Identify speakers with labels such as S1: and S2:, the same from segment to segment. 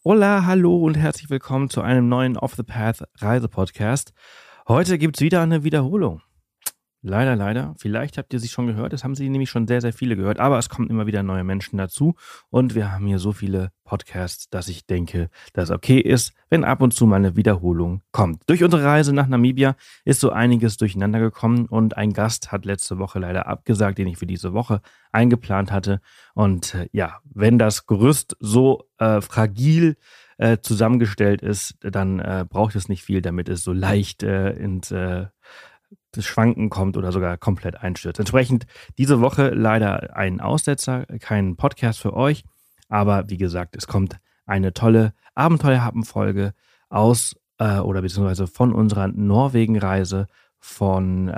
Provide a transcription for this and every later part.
S1: Hola, hallo und herzlich willkommen zu einem neuen Off the Path Reisepodcast. Heute gibt's wieder eine Wiederholung. Leider. Vielleicht habt ihr sie schon gehört. Das haben sie nämlich schon sehr, sehr viele gehört. Aber es kommen immer wieder neue Menschen dazu. Und wir haben hier so viele Podcasts, dass ich denke, dass es okay ist, wenn ab und zu mal eine Wiederholung kommt. Durch unsere Reise nach Namibia ist so einiges durcheinander gekommen. Und ein Gast hat letzte Woche leider abgesagt, den ich für diese Woche eingeplant hatte. Und wenn das Gerüst so fragil zusammengestellt ist, dann braucht es nicht viel, damit es so leicht ins das Schwanken kommt oder sogar komplett einstürzt. Entsprechend diese Woche leider ein Aussetzer, kein Podcast für euch, aber wie gesagt, es kommt eine tolle Abenteuerhappen-Folge aus beziehungsweise von unserer Norwegen-Reise von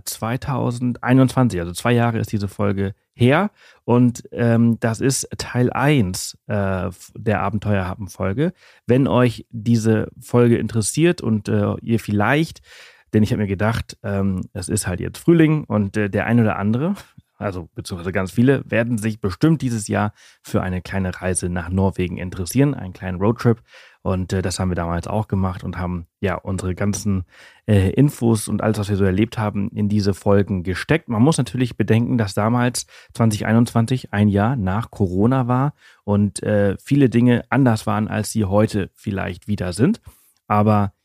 S1: 2021, also 2 Jahre ist diese Folge her und das ist Teil 1 der Abenteuerhappen-Folge. Wenn euch diese Folge interessiert und ihr vielleicht, denn ich habe mir gedacht, es ist halt jetzt Frühling und der ein oder andere, also beziehungsweise ganz viele, werden sich bestimmt dieses Jahr für eine kleine Reise nach Norwegen interessieren, einen kleinen Roadtrip. Und das haben wir damals auch gemacht und haben ja unsere ganzen Infos und alles, was wir so erlebt haben, in diese Folgen gesteckt. Man muss natürlich bedenken, dass damals 2021 ein Jahr nach Corona war und viele Dinge anders waren, als sie heute vielleicht wieder sind. Aber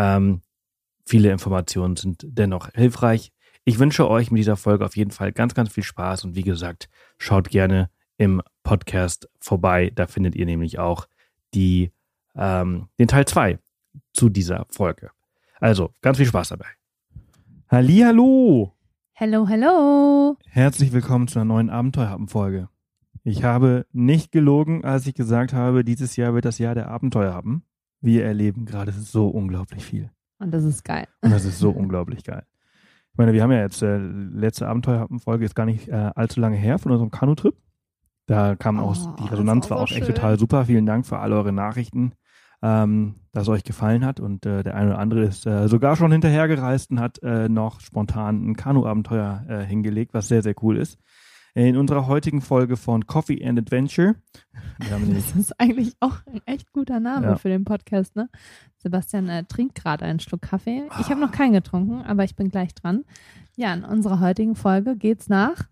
S1: viele Informationen sind dennoch hilfreich. Ich wünsche euch mit dieser Folge auf jeden Fall ganz, ganz viel Spaß und wie gesagt, schaut gerne im Podcast vorbei. Da findet ihr nämlich auch den Teil 2 zu dieser Folge. Also, ganz viel Spaß dabei. Hallihallo!
S2: Hello!
S1: Herzlich willkommen zu einer neuen Abenteuerhappen-Folge. Ich habe nicht gelogen, als ich gesagt habe, dieses Jahr wird das Jahr der Abenteuerhappen. Wir erleben gerade so unglaublich viel.
S2: Und das ist geil.
S1: Und das ist so unglaublich geil. Ich meine, wir haben ja jetzt letzte Abenteuerhappen-Folge jetzt gar nicht allzu lange her von unserem Kanu-Trip. Da kam auch, die Resonanz war auch echt total super. Vielen Dank für alle eure Nachrichten, dass es euch gefallen hat. Und der eine oder andere ist sogar schon hinterhergereist und hat noch spontan ein Kanu-Abenteuer hingelegt, was sehr, sehr cool ist. In unserer heutigen Folge von Coffee and Adventure.
S2: Das ist eigentlich auch ein echt guter Name für den Podcast, ne? Sebastian trinkt gerade einen Schluck Kaffee. Ich habe noch keinen getrunken, aber ich bin gleich dran. Ja, in unserer heutigen Folge geht's nach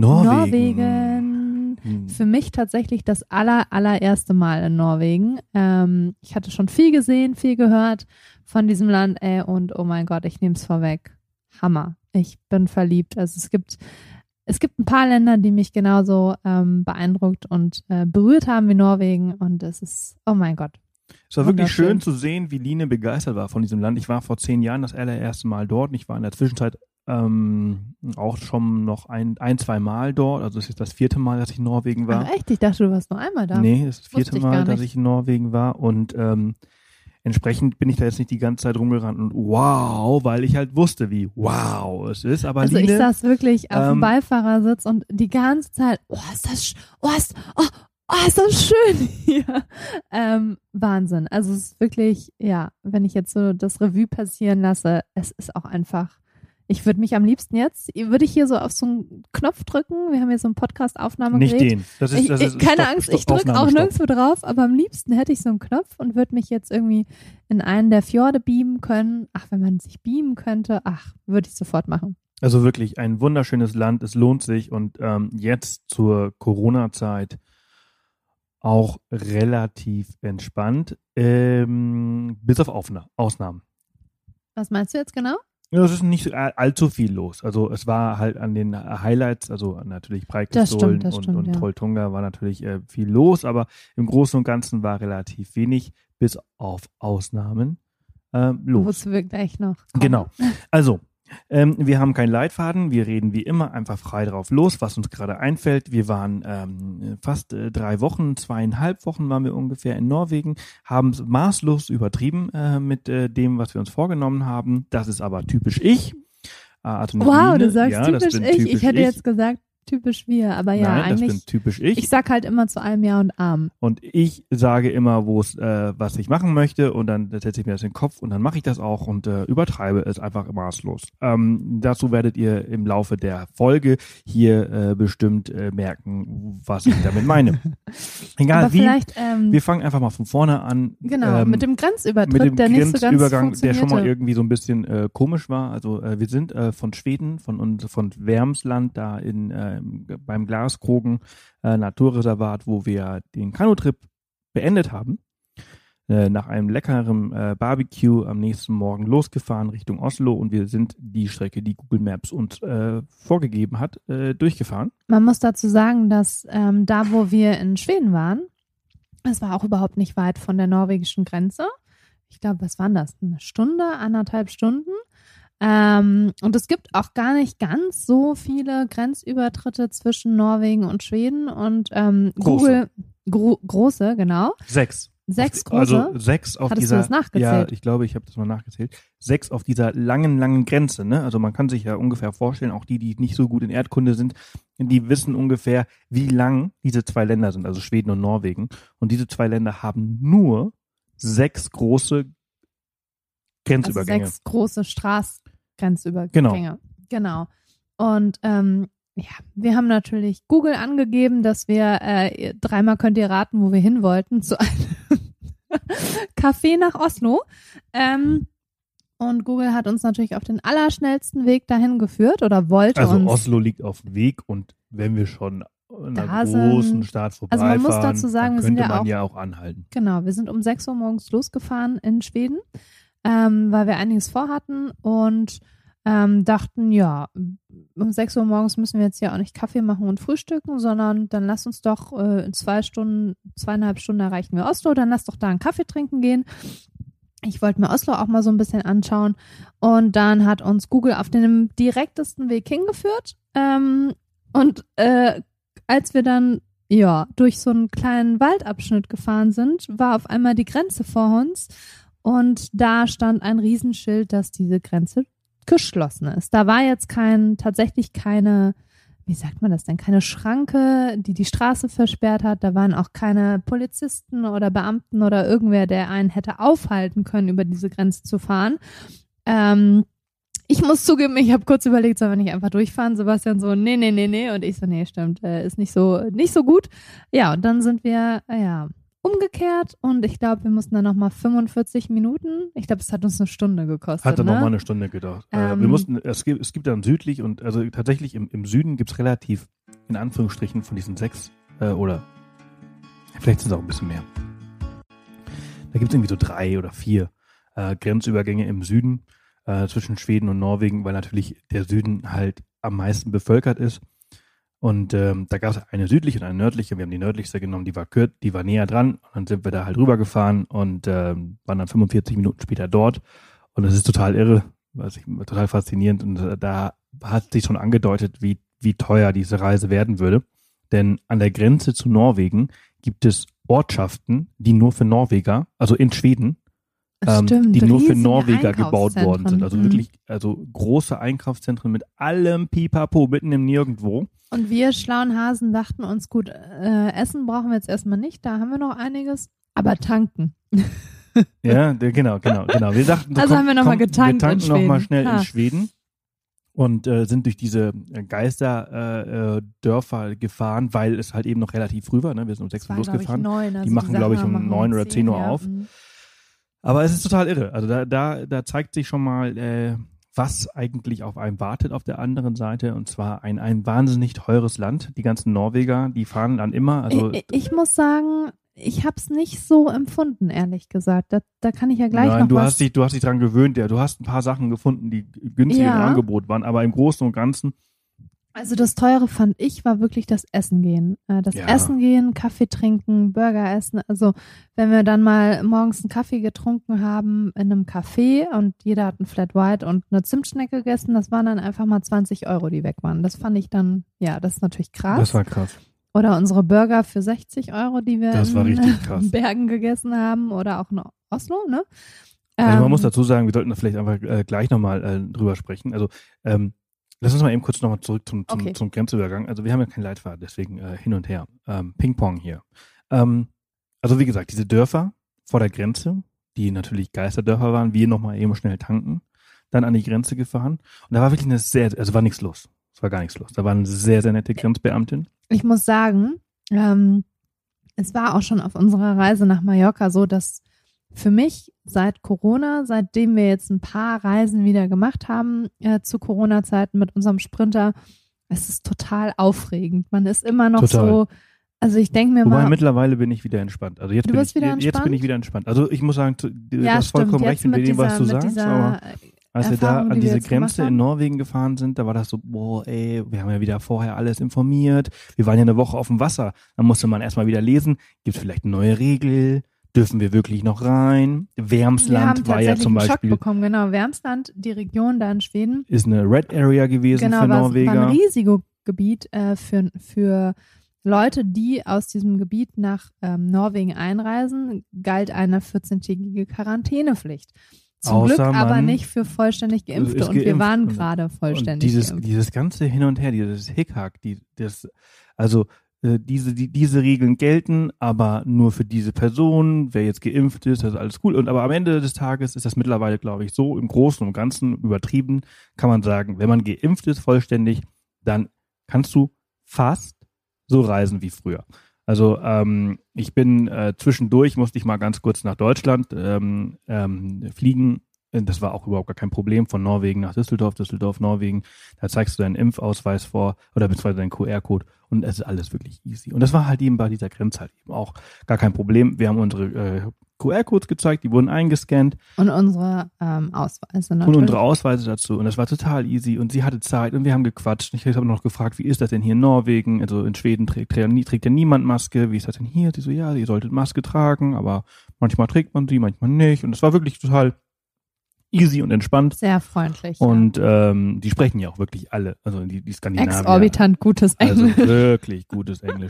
S2: Norwegen. Für mich tatsächlich das allererste Mal in Norwegen. Ich hatte schon viel gesehen, viel gehört von diesem Land, und oh mein Gott, ich nehme es vorweg. Hammer. Ich bin verliebt. Also es gibt ein paar Länder, die mich genauso beeindruckt und berührt haben wie Norwegen und es ist, oh mein Gott.
S1: Es war wirklich schön zu sehen, wie Line begeistert war von diesem Land. Ich war vor 10 Jahren das allererste Mal dort und ich war in der Zwischenzeit auch schon noch ein, 2 Mal dort. Also es ist das 4. Mal, dass ich in Norwegen war.
S2: Ach echt? Ich dachte, du warst nur einmal da.
S1: Nee, das ist das 4. Mal, dass ich in Norwegen war und entsprechend bin ich da jetzt nicht die ganze Zeit rumgerannt und wow, weil ich halt wusste, wie wow es ist. Aber
S2: also
S1: Line,
S2: ich saß wirklich auf dem Beifahrersitz und die ganze Zeit, ist das schön hier. Wahnsinn. Also es ist wirklich, ja, wenn ich jetzt so das Revue passieren lasse, es ist auch einfach, ich würde mich am liebsten würde ich hier so auf so einen Knopf drücken. Wir haben hier so ein Podcast-Aufnahmegerät.
S1: Nicht den. Das ist
S2: keine Angst, ich drücke auch nirgendwo drauf, aber am liebsten hätte ich so einen Knopf und würde mich jetzt irgendwie in einen der Fjorde beamen können. Ach, wenn man sich beamen könnte, würde ich sofort machen.
S1: Also wirklich ein wunderschönes Land, es lohnt sich und jetzt zur Corona-Zeit auch relativ entspannt, bis auf Ausnahmen.
S2: Was meinst du jetzt genau?
S1: Ja, es ist nicht allzu viel los. Also es war halt an den Highlights, also natürlich Preikestolen und Trolltunga war natürlich viel los, aber im Großen und Ganzen war relativ wenig, bis auf Ausnahmen los.
S2: Wozu wir gleich noch kommen.
S1: Genau. Also, wir haben keinen Leitfaden, wir reden wie immer einfach frei drauf los, was uns gerade einfällt. Wir waren fast 3 Wochen, 2,5 Wochen waren wir ungefähr in Norwegen, haben es maßlos übertrieben mit dem, was wir uns vorgenommen haben. Das ist aber typisch ich. Also
S2: wow, du sagst typisch ich. Ich hätte jetzt gesagt, typisch wir, aber ja,
S1: nein,
S2: eigentlich.
S1: Das bin typisch ich.
S2: Ich sag halt immer zu allem Ja und Amen.
S1: Und ich sage immer, was ich machen möchte und dann setze ich mir das in den Kopf und dann mache ich das auch und übertreibe es einfach maßlos. Dazu werdet ihr im Laufe der Folge hier bestimmt merken, was ich damit meine. Egal
S2: Aber
S1: wie,
S2: vielleicht,
S1: wir fangen einfach mal von vorne an.
S2: genau, mit dem Grenzübertritt,
S1: mit dem
S2: der nicht so ganz
S1: Grenzübergang, der
S2: funktionierte.
S1: schon mal irgendwie so ein bisschen komisch war. Also wir sind von Schweden, von Wermsland da beim Glaskrogen Naturreservat, wo wir den Kanutrip beendet haben. Nach einem leckeren Barbecue am nächsten Morgen losgefahren Richtung Oslo und wir sind die Strecke, die Google Maps uns vorgegeben hat, durchgefahren.
S2: Man muss dazu sagen, dass da, wo wir in Schweden waren, es war auch überhaupt nicht weit von der norwegischen Grenze. Ich glaube, was waren das? Eine Stunde, 1,5 Stunden. Und es gibt auch gar nicht ganz so viele Grenzübertritte zwischen Norwegen und Schweden und Google große, genau.
S1: 6.
S2: 6 große.
S1: Also 6 auf
S2: Hattest
S1: dieser.
S2: du das nachgezählt?
S1: Ja, ich glaube, ich habe das mal nachgezählt. 6 auf dieser langen Grenze. Ne? Also man kann sich ja ungefähr vorstellen, auch die nicht so gut in Erdkunde sind, die wissen ungefähr, wie lang diese 2 Länder sind, also Schweden und Norwegen. Und diese 2 Länder haben nur 6 große Grenzübergänge.
S2: Also 6 große Straßengrenzübergänge. Genau. Und ja, wir haben natürlich Google angegeben, dass wir 3-mal könnt ihr raten, wo wir hin wollten, zu einem Café nach Oslo. Und Google hat uns natürlich auf den allerschnellsten Weg dahin geführt oder wollte
S1: also
S2: uns.
S1: Oslo liegt auf dem Weg und wenn wir schon in einer
S2: Da
S1: großen
S2: sind-
S1: Stadt
S2: Also man muss
S1: vorbeifahren,
S2: dazu sagen,
S1: dann
S2: wir sind
S1: könnte
S2: ja
S1: man
S2: auch-
S1: ja auch anhalten.
S2: Genau, wir sind um 6 Uhr morgens losgefahren in Schweden, weil wir einiges vorhatten und dachten, ja, um 6 Uhr morgens müssen wir jetzt ja auch nicht Kaffee machen und frühstücken, sondern dann lass uns doch in 2,5 Stunden erreichen wir Oslo, dann lass doch da einen Kaffee trinken gehen. Ich wollte mir Oslo auch mal so ein bisschen anschauen und dann hat uns Google auf dem direktesten Weg hingeführt und als wir dann durch so einen kleinen Waldabschnitt gefahren sind, war auf einmal die Grenze vor uns und da stand ein Riesenschild, dass diese Grenze geschlossen ist. Da war jetzt tatsächlich keine, wie sagt man das denn, keine Schranke, die Straße versperrt hat. Da waren auch keine Polizisten oder Beamten oder irgendwer, der einen hätte aufhalten können, über diese Grenze zu fahren. Ich muss zugeben, ich habe kurz überlegt, sollen wir nicht einfach durchfahren? Sebastian so, nee. Und ich so, nee, stimmt, ist nicht so gut. Ja, und dann sind wir, umgekehrt und ich glaube, wir mussten dann nochmal 45 Minuten, ich glaube, es hat uns eine Stunde gekostet.
S1: Hatte
S2: ne?
S1: nochmal eine Stunde gedauert. Es gibt dann südlich und also tatsächlich im Süden gibt es relativ, in Anführungsstrichen, von diesen 6 oder vielleicht sind es auch ein bisschen mehr. Da gibt es irgendwie so 3 oder 4 Grenzübergänge im Süden zwischen Schweden und Norwegen, weil natürlich der Süden halt am meisten bevölkert ist. Und da gab es eine südliche und eine nördliche. Wir haben die nördlichste genommen, die war näher dran. Und dann sind wir da halt rübergefahren und waren dann 45 Minuten später dort. Und das ist total irre, total faszinierend. Und da hat sich schon angedeutet, wie teuer diese Reise werden würde. Denn an der Grenze zu Norwegen gibt es Ortschaften, die nur für Norweger, also in Schweden,
S2: Stimmt,
S1: die nur für
S2: riesige
S1: Norweger gebaut worden sind. Also
S2: Einkaufszentren.
S1: wirklich, also große Einkaufszentren mit allem Pipapo mitten im Nirgendwo.
S2: Und wir schlauen Hasen dachten uns, gut, Essen brauchen wir jetzt erstmal nicht, da haben wir noch einiges, aber tanken.
S1: Ja, genau. Wir dachten,
S2: Also haben wir noch mal getankt
S1: wir
S2: in
S1: tanken noch mal
S2: Schweden.
S1: schnell
S2: Ja.
S1: in Schweden und sind durch diese Geisterdörfer gefahren, weil es halt eben noch relativ früh war. Ne? Wir sind um 6 Uhr losgefahren.
S2: Die
S1: machen, glaube ich, um 9 oder 10 Uhr auf. Aber es ist total irre. Also da zeigt sich schon mal, was eigentlich auf einem wartet auf der anderen Seite. Und zwar ein wahnsinnig teures Land. Die ganzen Norweger, die fahren dann immer. Also
S2: Ich muss sagen, ich habe es nicht so empfunden, ehrlich gesagt. Da kann ich ja gleich
S1: nein,
S2: noch
S1: du
S2: was.
S1: hast dich dran gewöhnt. Ja, du hast ein paar Sachen gefunden, die günstig im
S2: Ja.
S1: Angebot waren. Aber im Großen und Ganzen,
S2: Also das Teure fand ich war wirklich das Essen gehen.
S1: Ja.
S2: Essen gehen, Kaffee trinken, Burger essen. Also wenn wir dann mal morgens einen Kaffee getrunken haben in einem Café und jeder hat ein Flat White und eine Zimtschnecke gegessen, das waren dann einfach mal 20 Euro, die weg waren. Das fand ich dann, ja, das ist natürlich krass.
S1: das war krass.
S2: Oder unsere Burger für 60 Euro, die wir
S1: Das war richtig krass.
S2: in Bergen gegessen haben oder auch in Oslo, ne?
S1: Also man muss dazu sagen, wir sollten da vielleicht einfach gleich nochmal drüber sprechen. Also lass uns mal eben kurz nochmal zurück zum Grenzübergang. Also wir haben ja keinen Leitfaden, deswegen hin und her. Ping-Pong hier. Also wie gesagt, diese Dörfer vor der Grenze, die natürlich Geisterdörfer waren, wir nochmal eben schnell tanken, dann an die Grenze gefahren. Und da war wirklich war nichts los. Es war gar nichts los. Da war eine sehr, sehr nette Grenzbeamtin.
S2: Ich muss sagen, Es war auch schon auf unserer Reise nach Mallorca so, dass für mich seit Corona, seitdem wir jetzt ein paar Reisen wieder gemacht haben zu Corona-Zeiten mit unserem Sprinter, es ist total aufregend. Man ist immer noch so, also ich denke mir
S1: Wobei mittlerweile bin ich wieder entspannt. Also jetzt bin ich wieder entspannt. Also ich muss sagen, du hast vollkommen recht mit dem, was du sagst, aber als wir da an diese Grenze in Norwegen gefahren sind, da war das so, boah, ey, wir haben ja wieder vorher alles informiert. Wir waren ja eine Woche auf dem Wasser. Dann musste man erstmal wieder lesen, gibt es vielleicht eine neue Regel? Dürfen wir wirklich noch rein? Wärmsland war ja zum Beispiel. Schock bekommen,
S2: genau. Wärmsland, die Region da in Schweden.
S1: Ist eine Red Area gewesen für Norweger.
S2: Genau, war ein Risikogebiet für Leute, die aus diesem Gebiet nach Norwegen einreisen, galt eine 14-tägige Quarantänepflicht. Zum Glück aber nicht für vollständig Geimpfte. Und wir waren gerade vollständig geimpft.
S1: Dieses ganze Hin und Her, dieses Hickhack, diese Regeln gelten, aber nur für diese Person, wer jetzt geimpft ist, das ist alles cool. Aber am Ende des Tages ist das mittlerweile, glaube ich, so im Großen und Ganzen übertrieben, kann man sagen, wenn man geimpft ist vollständig, dann kannst du fast so reisen wie früher. Also ich bin zwischendurch, musste ich mal ganz kurz nach Deutschland fliegen. Das war auch überhaupt gar kein Problem, von Norwegen nach Düsseldorf, Norwegen. Da zeigst du deinen Impfausweis vor oder beziehungsweise deinen QR-Code und es ist alles wirklich easy. Und das war halt eben bei dieser Grenze halt eben auch gar kein Problem. Wir haben unsere QR-Codes gezeigt, die wurden eingescannt.
S2: Und unsere Ausweise natürlich.
S1: Und unsere Ausweise dazu. Und das war total easy. Und sie hatte Zeit und wir haben gequatscht. Ich habe noch gefragt, wie ist das denn hier in Norwegen? Also in Schweden trägt ja niemand Maske. Wie ist das denn hier? Sie so, ja, ihr solltet Maske tragen, aber manchmal trägt man sie, manchmal nicht. Und es war wirklich total easy und entspannt.
S2: Sehr freundlich.
S1: Und die sprechen ja auch wirklich alle, also die Skandinavier.
S2: Exorbitant gutes Englisch.
S1: Also wirklich gutes Englisch.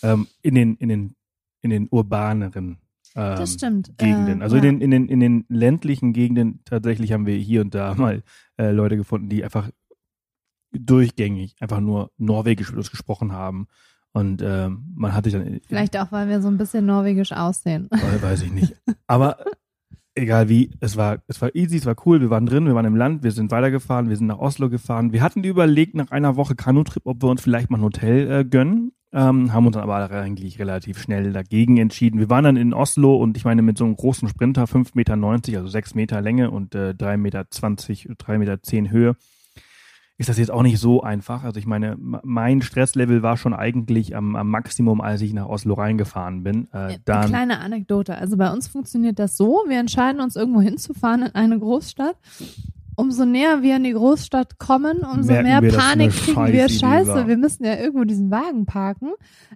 S1: In den urbaneren
S2: das stimmt.
S1: Gegenden. Also in den ländlichen Gegenden tatsächlich haben wir hier und da mal Leute gefunden, die einfach durchgängig einfach nur Norwegisch mit uns gesprochen haben. Und man hatte dann...
S2: Vielleicht auch, weil wir so ein bisschen norwegisch aussehen.
S1: Weiß ich nicht. Aber egal wie, es war easy, es war cool, wir waren drin, wir waren im Land, wir sind weitergefahren, wir sind nach Oslo gefahren. Wir hatten überlegt nach einer Woche Kanutrip, ob wir uns vielleicht mal ein Hotel gönnen, haben uns dann aber eigentlich relativ schnell dagegen entschieden. Wir waren dann in Oslo und ich meine mit so einem großen Sprinter, 5,90 Meter, also 6 Meter Länge und 3,20 Meter, 3,10 Meter Höhe, ist das jetzt auch nicht so einfach. Also ich meine, mein Stresslevel war schon eigentlich am Maximum, als ich nach Oslo reingefahren bin.
S2: Eine kleine Anekdote. Also bei uns funktioniert das so, wir entscheiden uns irgendwo hinzufahren in eine Großstadt. Umso näher wir in die Großstadt kommen, umso mehr Panik kriegen wir. Scheiße, wir müssen ja irgendwo diesen Wagen parken.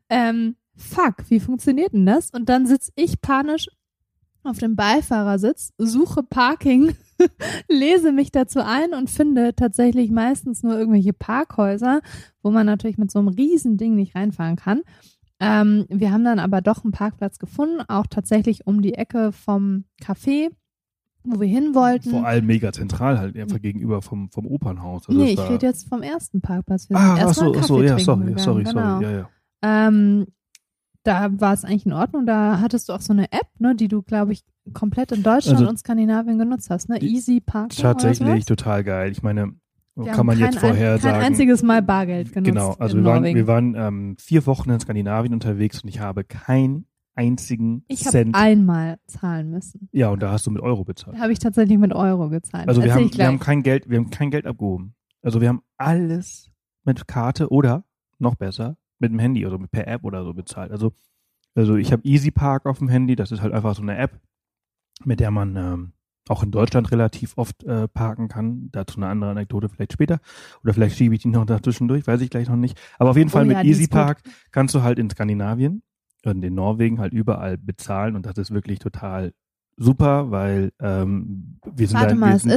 S2: Fuck, wie funktioniert denn das? Und dann sitze ich panisch auf dem Beifahrersitz, suche Parking, lese mich dazu ein und finde tatsächlich meistens nur irgendwelche Parkhäuser, wo man natürlich mit so einem riesen Ding nicht reinfahren kann. Wir haben dann aber doch einen Parkplatz gefunden, auch tatsächlich um die Ecke vom Café, wo wir hin wollten.
S1: Vor allem mega zentral halt, einfach gegenüber vom Opernhaus.
S2: Also ich rede jetzt vom ersten Parkplatz. Wir sind sorry, ja. Da war es eigentlich in Ordnung. Da hattest du auch so eine App, ne, die du, glaube ich, komplett in Deutschland und Skandinavien genutzt hast, ne? Easy Parking.
S1: Tatsächlich total geil. Ich meine, kann man jetzt vorher sagen.
S2: Kein einziges Mal Bargeld genutzt.
S1: Genau, also wir waren 4 Wochen in Skandinavien unterwegs und ich habe keinen einzigen Cent.
S2: Ich habe einmal zahlen müssen.
S1: Ja, und da hast du mit Euro bezahlt.
S2: Da habe ich tatsächlich mit Euro gezahlt.
S1: Also wir haben kein Geld abgehoben. Also wir haben alles mit Karte oder noch besser mit dem Handy oder per App oder so bezahlt. Also ich habe Easy Park auf dem Handy, das ist halt einfach so eine App, mit der man auch in Deutschland relativ oft parken kann. Dazu eine andere Anekdote vielleicht später. Oder vielleicht schiebe ich die noch dazwischen durch, weiß ich gleich noch nicht. Aber auf jeden Fall mit Easy Park kannst du halt in Skandinavien und in Norwegen halt überall bezahlen und das ist wirklich total super, weil wir sind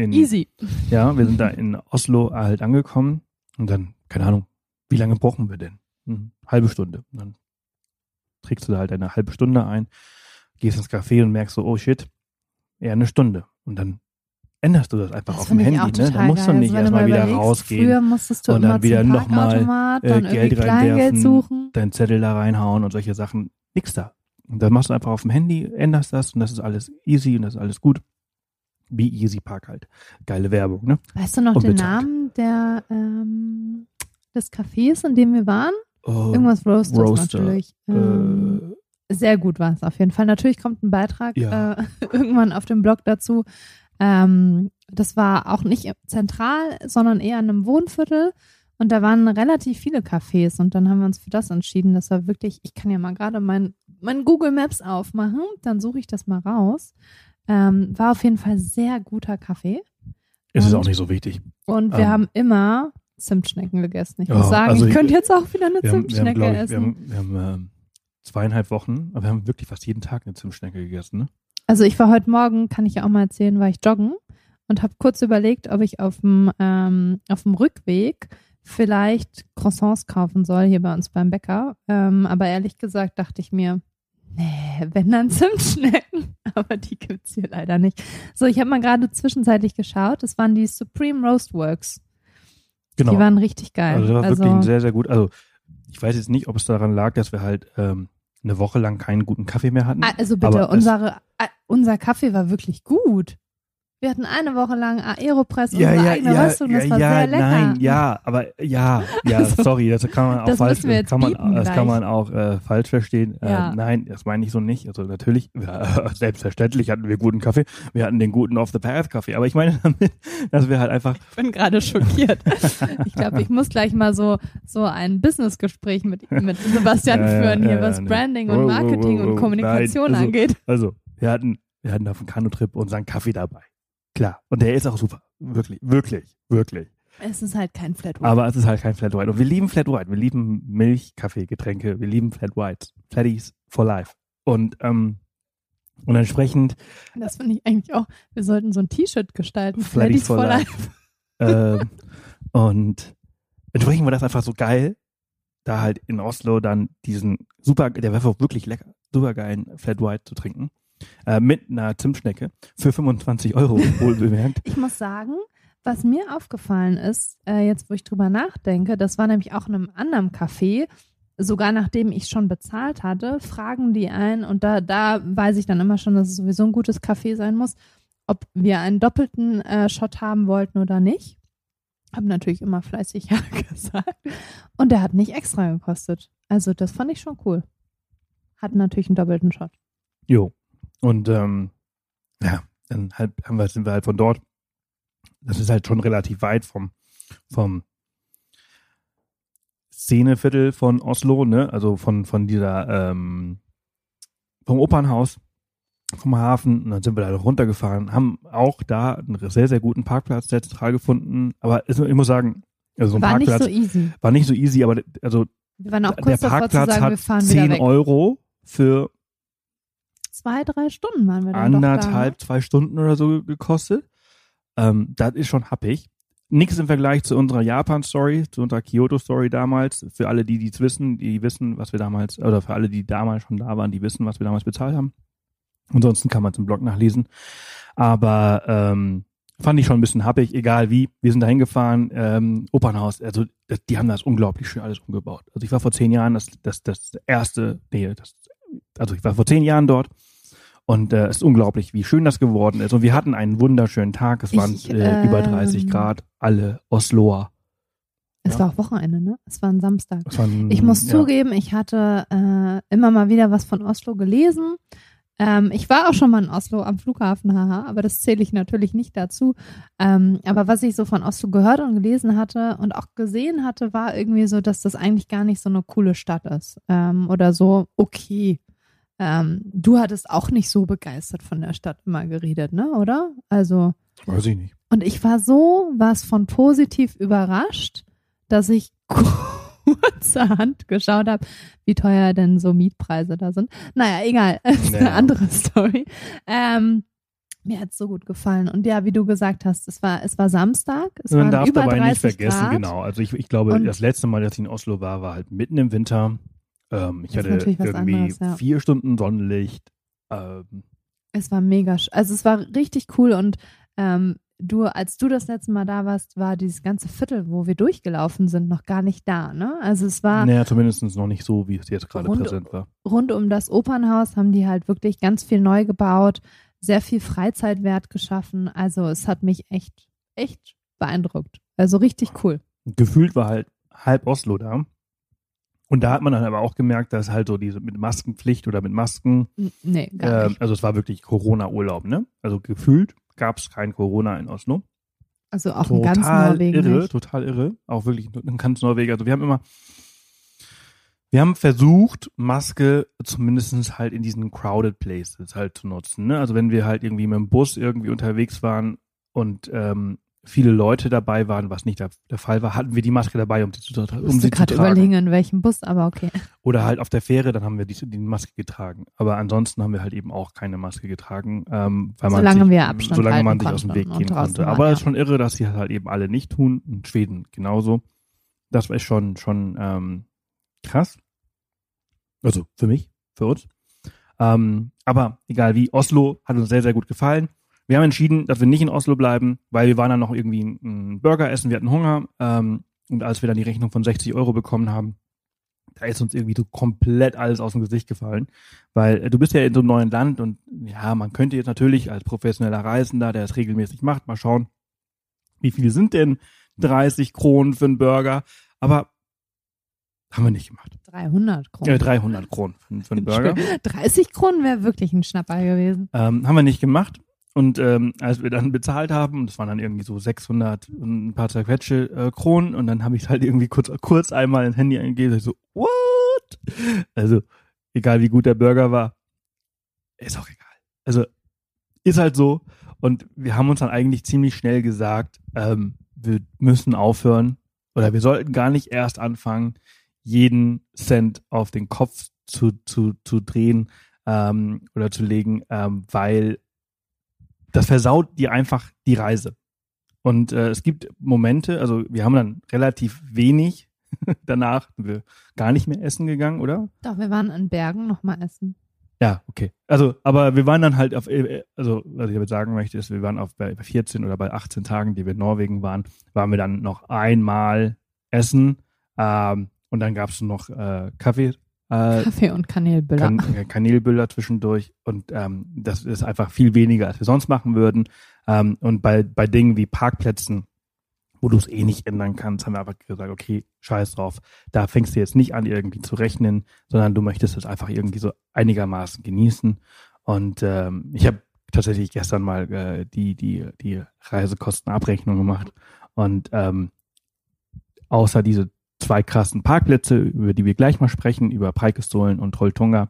S1: da in Oslo halt angekommen und dann, keine Ahnung, wie lange brauchen wir denn? Halbe Stunde. Und dann trägst du da halt eine halbe Stunde ein, gehst ins Café und merkst so, oh shit, eher eine Stunde. Und dann änderst du das einfach auf dem Handy, ne? Da musst du nicht erstmal wieder rausgehen
S2: früher musstest du
S1: und dann wieder nochmal Geld reinwerfen,
S2: suchen.
S1: deinen Zettel da reinhauen und solche Sachen. Nix da. Und dann machst du einfach auf dem Handy, änderst das und das ist alles easy und das ist alles gut. Wie Easy Park halt. Geile Werbung, ne?
S2: Weißt du noch den Namen des Cafés, in dem wir waren? Irgendwas Roasters natürlich. Sehr gut war es auf jeden Fall. Natürlich kommt ein Beitrag
S1: Ja.
S2: irgendwann auf dem Blog dazu. Das war auch nicht zentral, sondern eher in einem Wohnviertel. Und da waren relativ viele Cafés. Und dann haben wir uns für das entschieden. Das war wirklich, ich kann ja mal gerade mein Google Maps aufmachen. Dann suche ich das mal raus. War auf jeden Fall sehr guter Kaffee.
S1: Es ist auch nicht so wichtig.
S2: Und wir haben immer Zimtschnecken gegessen. Ich muss sagen, ich könnte jetzt auch wieder eine Zimtschnecke essen.
S1: Wir haben 2,5 Wochen, aber wir haben wirklich fast jeden Tag eine Zimtschnecke gegessen, ne?
S2: Also ich war heute Morgen, kann ich ja auch mal erzählen, war ich joggen und habe kurz überlegt, ob ich auf dem Rückweg vielleicht Croissants kaufen soll, hier bei uns beim Bäcker. Aber ehrlich gesagt dachte ich mir, nee, wenn dann Zimtschnecken. Aber die gibt's hier leider nicht. So, ich habe mal gerade zwischenzeitlich geschaut. Das waren die Supreme Roast Works.
S1: Genau.
S2: Die waren richtig geil.
S1: Also das war wirklich sehr, sehr gut. Also ich weiß jetzt nicht, ob es daran lag, dass wir halt eine Woche lang keinen guten Kaffee mehr hatten.
S2: Also bitte, unser Kaffee war wirklich gut. Wir hatten eine Woche lang Aeropress, unsere eigene Röstung, das war sehr lecker.
S1: Nein, sorry, das kann man auch falsch, falsch verstehen.
S2: Ja.
S1: Nein, das meine ich so nicht. Also natürlich, selbstverständlich hatten wir guten Kaffee. Wir hatten den guten Off the Path Kaffee. Aber ich meine damit, dass wir halt einfach.
S2: Ich bin gerade schockiert. Ich glaube, ich muss gleich mal so ein Businessgespräch mit Sebastian führen hier, was Branding und Marketing und Kommunikation angeht.
S1: Also, wir hatten auf dem Kanutrip unseren Kaffee dabei. Klar. Und der ist auch super. Wirklich, wirklich, wirklich.
S2: Es ist halt kein Flat White.
S1: Aber es ist halt kein Flat White. Und wir lieben Flat White. Wir lieben Milch, Kaffee, Getränke. Wir lieben Flat Whites. Flatties for life. Und entsprechend.
S2: Das finde ich eigentlich auch. Wir sollten so ein T-Shirt gestalten.
S1: Flatties for life. Und entsprechend war das einfach so geil, da halt in Oslo dann der war wirklich lecker, super geilen Flat White zu trinken. Mit einer Zimtschnecke für 25 Euro, wohl bemerkt.
S2: Ich muss sagen, was mir aufgefallen ist, jetzt wo ich drüber nachdenke, das war nämlich auch in einem anderen Café, sogar nachdem ich schon bezahlt hatte, fragen die ein und da weiß ich dann immer schon, dass es sowieso ein gutes Café sein muss, ob wir einen doppelten Shot haben wollten oder nicht. Hab natürlich immer fleißig ja gesagt. Und der hat nicht extra gekostet. Also das fand ich schon cool. Hat natürlich einen doppelten Shot.
S1: Jo. Und dann sind wir halt von dort. Das ist halt schon relativ weit vom Szeneviertel von Oslo, ne? Also von dieser vom Opernhaus, vom Hafen. Und dann sind wir da runtergefahren, haben auch da einen sehr, sehr guten Parkplatz sehr zentral gefunden. Aber ich muss sagen, also so ein Parkplatz
S2: nicht so easy.
S1: War nicht so easy, aber also
S2: wir waren auch kurz
S1: der Parkplatz
S2: davor zu sagen,
S1: hat
S2: wir fahren
S1: 10 Euro für
S2: 2-3 Stunden waren wir dann
S1: anderthalb, 2 Stunden oder so gekostet. Das ist schon happig. Nichts im Vergleich zu unserer Japan-Story, zu unserer Kyoto-Story damals. Für alle, die es wissen, die wissen, was wir damals, oder für alle, die damals schon da waren, die wissen, was wir damals bezahlt haben. Ansonsten kann man es im Blog nachlesen. Aber fand ich schon ein bisschen happig, egal wie. Wir sind da hingefahren, Opernhaus, also die haben das unglaublich schön alles umgebaut. Also ich war vor 10 Jahren ich war vor 10 Jahren dort und es ist unglaublich, wie schön das geworden ist. Und wir hatten einen wunderschönen Tag. Es waren über 30 Grad, alle Osloer.
S2: Es war auch Wochenende, ne? Es war ein Samstag. Ich muss zugeben, ich hatte immer mal wieder was von Oslo gelesen. Ich war auch schon mal in Oslo am Flughafen, aber das zähle ich natürlich nicht dazu. Aber was ich so von Oslo gehört und gelesen hatte und auch gesehen hatte, war irgendwie so, dass das eigentlich gar nicht so eine coole Stadt ist. Oder so, okay. Du hattest auch nicht so begeistert von der Stadt immer geredet, ne, oder? Also.
S1: Weiß ich nicht.
S2: Und ich war was von positiv überrascht, dass ich kurzerhand geschaut habe, wie teuer denn so Mietpreise da sind. Naja, egal, das ist eine andere Story. Mir hat es so gut gefallen. Und ja, wie du gesagt hast, es war Samstag.
S1: Man darf
S2: über
S1: dabei
S2: 30
S1: nicht vergessen,
S2: Grad.
S1: Genau. Also ich glaube, das letzte Mal, dass ich in Oslo war halt mitten im Winter. Ich hatte irgendwie 4 Stunden Sonnenlicht.
S2: Es war mega, also es war richtig cool und als du das letzte Mal da warst, war dieses ganze Viertel, wo wir durchgelaufen sind, noch gar nicht da, ne? Also es war.
S1: Naja, zumindest noch nicht so, wie es jetzt gerade präsent war.
S2: Rund um das Opernhaus haben die halt wirklich ganz viel neu gebaut, sehr viel Freizeitwert geschaffen. Also es hat mich echt beeindruckt. Also richtig cool.
S1: Gefühlt war halt halb Oslo da. Und da hat man dann aber auch gemerkt, dass halt so diese mit Maskenpflicht oder mit Masken,
S2: Nee, gar nicht.
S1: also es war wirklich Corona-Urlaub, ne? Also gefühlt gab es kein Corona in Oslo.
S2: Also auch in ganz Norwegen nicht.
S1: Total irre. Auch wirklich in ganz Norwegen. Also wir haben versucht, Maske zumindest halt in diesen crowded places halt zu nutzen, ne? Also wenn wir halt irgendwie mit dem Bus irgendwie unterwegs waren und viele Leute dabei waren, was nicht der Fall war, hatten wir die Maske dabei, um sie zu tragen.
S2: Ich musste gerade überlegen, in welchem Bus, aber okay.
S1: Oder halt auf der Fähre, dann haben wir die Maske getragen. Aber ansonsten haben wir halt eben auch keine Maske getragen, weil solange man sich aus dem Weg gehen konnte. Aber es ist schon irre, dass sie halt eben alle nicht tun. In Schweden genauso. Das war schon krass. Also für mich, für uns. Aber egal wie, Oslo hat uns sehr, sehr gut gefallen. Wir haben entschieden, dass wir nicht in Oslo bleiben, weil wir waren dann noch irgendwie einen Burger essen, wir hatten Hunger. Und als wir dann die Rechnung von 60 € bekommen haben, da ist uns irgendwie so komplett alles aus dem Gesicht gefallen. Weil du bist ja in so einem neuen Land und ja, man könnte jetzt natürlich als professioneller Reisender, der es regelmäßig macht, mal schauen, wie viel sind denn 30 Kronen für einen Burger? Aber haben wir nicht gemacht.
S2: 300 Kronen.
S1: Ja, 300 Kronen für einen Burger.
S2: 30 Kronen wäre wirklich ein Schnapper gewesen.
S1: Haben wir nicht gemacht. Und als wir dann bezahlt haben, das waren dann irgendwie so 600 und ein paar zerquetschte Kronen, und dann habe ich halt irgendwie kurz einmal ins Handy eingegeben und so, what? Also, egal wie gut der Burger war, ist auch egal. Also, ist halt so. Und wir haben uns dann eigentlich ziemlich schnell gesagt, wir müssen aufhören, oder wir sollten gar nicht erst anfangen, jeden Cent auf den Kopf zu drehen oder zu legen, weil das versaut dir einfach die Reise. Und es gibt Momente, also wir haben dann relativ wenig danach, sind wir gar nicht mehr essen gegangen, oder?
S2: Doch, wir waren in Bergen nochmal essen.
S1: Ja, okay. Also, aber wir waren dann halt was ich damit sagen möchte, ist, wir waren bei 14 oder bei 18 Tagen, die wir in Norwegen waren wir dann noch einmal essen, und dann gab es noch Kaffee.
S2: Kaffee und Kanelbüller.
S1: Kanelbüller zwischendurch, und das ist einfach viel weniger, als wir sonst machen würden. Und bei Dingen wie Parkplätzen, wo du es eh nicht ändern kannst, haben wir einfach gesagt, okay, scheiß drauf. Da fängst du jetzt nicht an, irgendwie zu rechnen, sondern du möchtest es einfach irgendwie so einigermaßen genießen. Und ich habe tatsächlich gestern mal die Reisekostenabrechnung gemacht. Und außer diese 2 krassen Parkplätze, über die wir gleich mal sprechen, über Preikestolen und Trolltunga,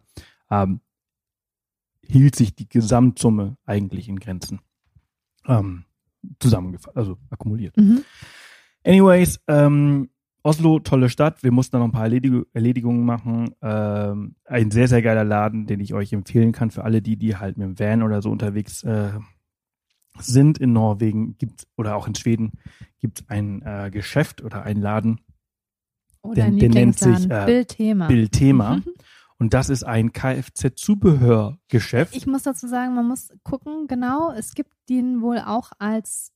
S1: hielt sich die Gesamtsumme eigentlich in Grenzen. Zusammengefasst, also akkumuliert.
S2: Mhm.
S1: Anyways, Oslo, tolle Stadt. Wir mussten da noch ein paar Erledigungen machen. Ein sehr, sehr geiler Laden, den ich euch empfehlen kann für alle, die halt mit dem Van oder so unterwegs sind. In Norwegen oder auch in Schweden gibt es ein Geschäft oder einen Laden, der nennt sich Biltema. Und das ist ein Kfz-Zubehörgeschäft.
S2: Ich muss dazu sagen, man muss gucken, genau, es gibt den wohl auch als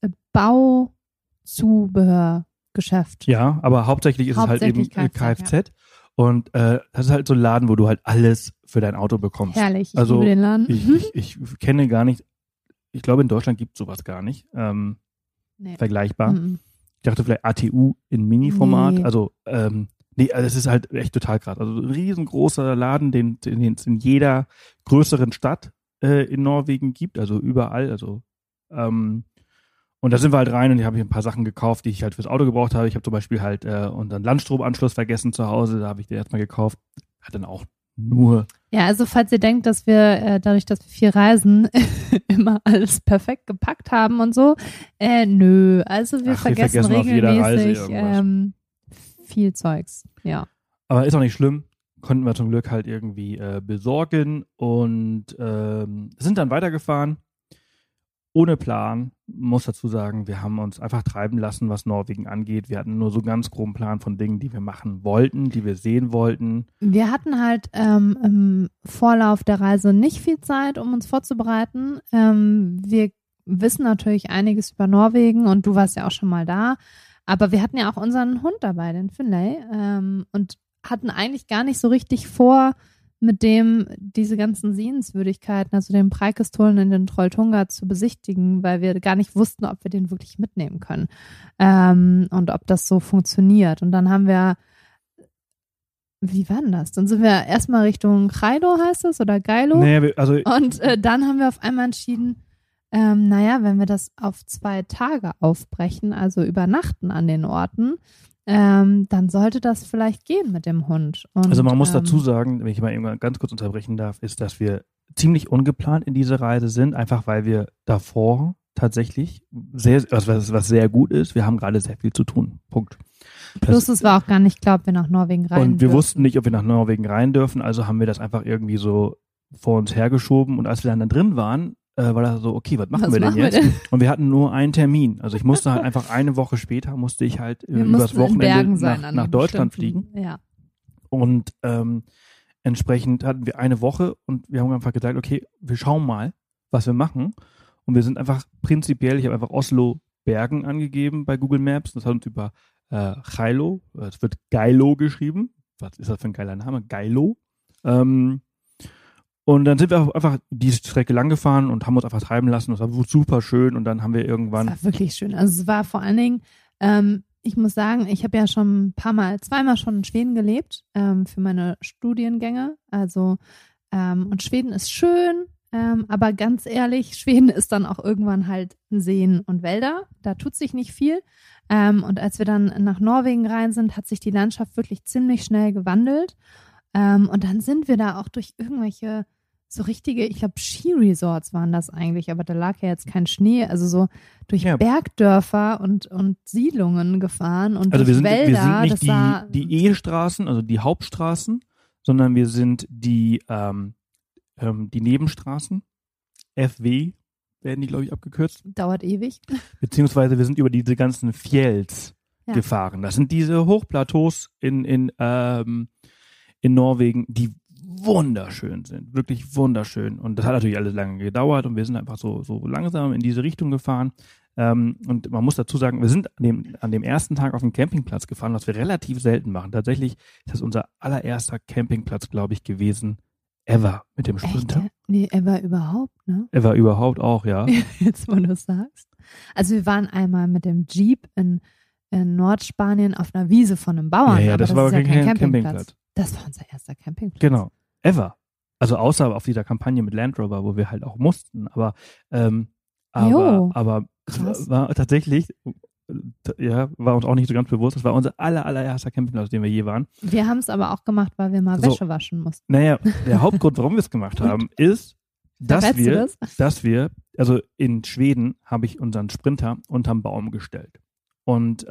S2: Bauzubehörgeschäft.
S1: Ja, aber hauptsächlich ist es halt eben Kfz. Ja. Und das ist halt so ein Laden, wo du halt alles für dein Auto bekommst.
S2: Herrlich, ich
S1: also,
S2: liebe den Laden.
S1: Ich kenne gar nicht, ich glaube in Deutschland gibt es sowas gar nicht. Vergleichbar. Ich dachte vielleicht ATU in Mini-Format. Nee. Also es ist halt echt total krass. Also ein riesengroßer Laden, den es in jeder größeren Stadt in Norwegen gibt, also überall. Also und da sind wir halt rein, und hier habe ich ein paar Sachen gekauft, die ich halt fürs Auto gebraucht habe. Ich habe zum Beispiel halt unseren Landstromanschluss vergessen zu Hause, da habe ich den erstmal gekauft. Hat dann auch nur...
S2: Ja, also falls ihr denkt, dass wir dadurch, dass wir viel reisen, immer alles perfekt gepackt haben und so, nö. Also wir vergessen regelmäßig viel Zeugs, ja.
S1: Aber ist auch nicht schlimm. Konnten wir zum Glück halt irgendwie besorgen, und sind dann weitergefahren. Ohne Plan, muss dazu sagen, wir haben uns einfach treiben lassen, was Norwegen angeht. Wir hatten nur so ganz groben Plan von Dingen, die wir machen wollten, die wir sehen wollten.
S2: Wir hatten halt im Vorlauf der Reise nicht viel Zeit, um uns vorzubereiten. Wir wissen natürlich einiges über Norwegen, und du warst ja auch schon mal da. Aber wir hatten ja auch unseren Hund dabei, den Finlay, und hatten eigentlich gar nicht so richtig vor, mit dem diese ganzen Sehenswürdigkeiten, also den Preikestolen in den Trolltunga, zu besichtigen, weil wir gar nicht wussten, ob wir den wirklich mitnehmen können und ob das so funktioniert. Und dann haben wir wie war denn das? Dann sind wir erstmal Richtung Geilo, heißt das, oder Geilo.
S1: Nee, also
S2: Und dann haben wir auf einmal entschieden, wenn wir das auf 2 Tage aufbrechen, also übernachten an den Orten, dann sollte das vielleicht gehen mit dem Hund. Und,
S1: also man muss dazu sagen, wenn ich mal irgendwann ganz kurz unterbrechen darf, ist, dass wir ziemlich ungeplant in diese Reise sind, einfach weil wir davor tatsächlich was sehr gut ist, wir haben gerade sehr viel zu tun. Punkt.
S2: Plus es war auch gar nicht klar, ob wir nach Norwegen rein
S1: Und wir
S2: dürfen.
S1: wussten nicht, ob wir nach Norwegen rein dürfen, also haben wir das einfach irgendwie so vor uns hergeschoben und als wir dann da drin waren, war das so, okay, was machen wir denn jetzt? Und wir hatten nur einen Termin. Also ich musste halt einfach eine Woche später, übers Wochenende nach Deutschland fliegen.
S2: Ja.
S1: Und entsprechend hatten wir eine Woche und wir haben einfach gesagt, okay, wir schauen mal, was wir machen. Und wir sind einfach prinzipiell, ich habe einfach Oslo Bergen angegeben bei Google Maps. Das hat uns über Geilo, es wird Geilo geschrieben. Was ist das für ein geiler Name? Geilo. Und dann sind wir einfach die Strecke lang gefahren und haben uns einfach treiben lassen. Das war super schön und dann haben wir irgendwann...
S2: Es war wirklich schön. Also es war vor allen Dingen, ich muss sagen, ich habe ja schon zweimal schon in Schweden gelebt für meine Studiengänge. Also und Schweden ist schön, aber ganz ehrlich, Schweden ist dann auch irgendwann halt Seen und Wälder. Da tut sich nicht viel. Und als wir dann nach Norwegen rein sind, hat sich die Landschaft wirklich ziemlich schnell gewandelt. Und dann sind wir da auch durch irgendwelche so richtige, ich glaube Ski-Resorts waren das eigentlich, aber da lag ja jetzt kein Schnee, also so durch Bergdörfer und Siedlungen gefahren und
S1: also
S2: durch
S1: wir
S2: Wälder.
S1: sind nicht die E-Straßen, also die Hauptstraßen, sondern wir sind die Nebenstraßen, FW werden die, glaube ich, abgekürzt.
S2: Dauert ewig.
S1: Beziehungsweise wir sind über diese ganzen Fjells gefahren. Das sind diese Hochplateaus in Norwegen, die wunderschön sind, wirklich wunderschön. Und das hat natürlich alles lange gedauert und wir sind einfach so langsam in diese Richtung gefahren. Und man muss dazu sagen, wir sind an dem ersten Tag auf dem Campingplatz gefahren, was wir relativ selten machen. Tatsächlich ist das unser allererster Campingplatz, glaube ich, gewesen, ever mit dem Sprinter.
S2: Echt? Nee, ever überhaupt, ne?
S1: Ever überhaupt auch, ja.
S2: Jetzt, wo du es sagst. Also wir waren einmal mit dem Jeep in Nordspanien auf einer Wiese von einem Bauern.
S1: Ja,
S2: aber
S1: das war
S2: ist ja
S1: kein Campingplatz.
S2: Das war unser erster Campingplatz.
S1: Genau. Ever. Also außer auf dieser Kampagne mit Land Rover, wo wir halt auch mussten. Aber war tatsächlich, war uns auch nicht so ganz bewusst. Das war unser allererster Campingplatz, auf dem wir je waren.
S2: Wir haben es aber auch gemacht, weil wir mal Wäsche waschen mussten.
S1: Naja, der Hauptgrund, warum wir es gemacht haben, ist, dass wir, also in Schweden habe ich unseren Sprinter unterm Baum gestellt. Und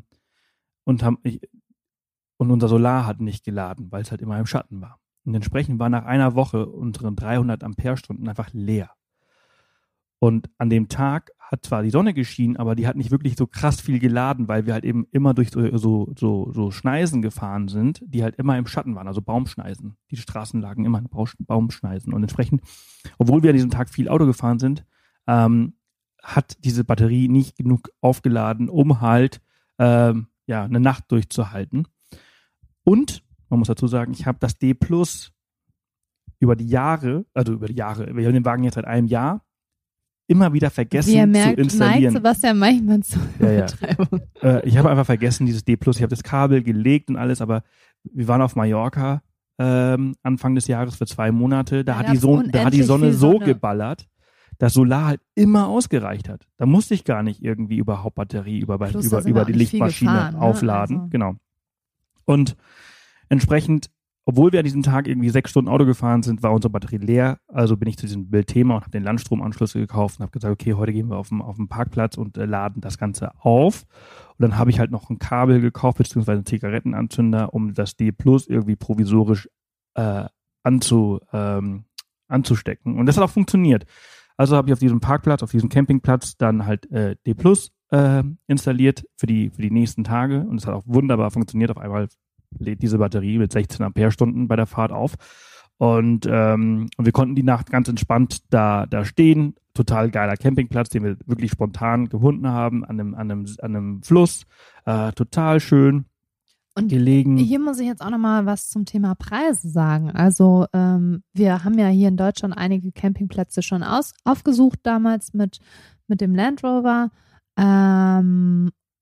S1: unser Solar hat nicht geladen, weil es halt immer im Schatten war. Und entsprechend war nach einer Woche unsere 300 Ampere-Stunden einfach leer. Und an dem Tag hat zwar die Sonne geschienen, aber die hat nicht wirklich so krass viel geladen, weil wir halt eben immer durch so Schneisen gefahren sind, die halt immer im Schatten waren, also Baumschneisen. Die Straßen lagen immer in Baumschneisen. Und entsprechend, obwohl wir an diesem Tag viel Auto gefahren sind, hat diese Batterie nicht genug aufgeladen, um halt eine Nacht durchzuhalten. Und, man muss dazu sagen, ich habe das D+ über die Jahre, wir haben den Wagen jetzt seit einem Jahr, immer wieder vergessen zu installieren.
S2: Neigt Sebastian manchmal zur Übertreibung.
S1: Ich habe einfach vergessen, dieses D+, ich habe das Kabel gelegt und alles, aber wir waren auf Mallorca Anfang des Jahres für 2 Monate, da hat die Sonne so geballert, dass Solar halt immer ausgereicht hat. Da musste ich gar nicht irgendwie überhaupt Batterie über die Lichtmaschine aufladen. Also. Genau. Und entsprechend, obwohl wir an diesem Tag irgendwie 6 Stunden Auto gefahren sind, war unsere Batterie leer. Also bin ich zu diesem Bildthema und habe den Landstromanschluss gekauft und habe gesagt, okay, heute gehen wir auf den Parkplatz und laden das Ganze auf. Und dann habe ich halt noch ein Kabel gekauft, beziehungsweise einen Zigarettenanzünder, um das D+ irgendwie provisorisch anzustecken. Und das hat auch funktioniert. Also habe ich auf diesem Campingplatz dann halt D+ installiert für die nächsten Tage und es hat auch wunderbar funktioniert. Auf einmal lädt diese Batterie mit 16 Ampere-Stunden bei der Fahrt auf und wir konnten die Nacht ganz entspannt da stehen. Total geiler Campingplatz, den wir wirklich spontan gefunden haben an einem Fluss. Total schön.
S2: Und
S1: gelegen.
S2: Hier muss ich jetzt auch nochmal was zum Thema Preise sagen. Also wir haben ja hier in Deutschland einige Campingplätze schon aufgesucht damals mit dem Land Rover.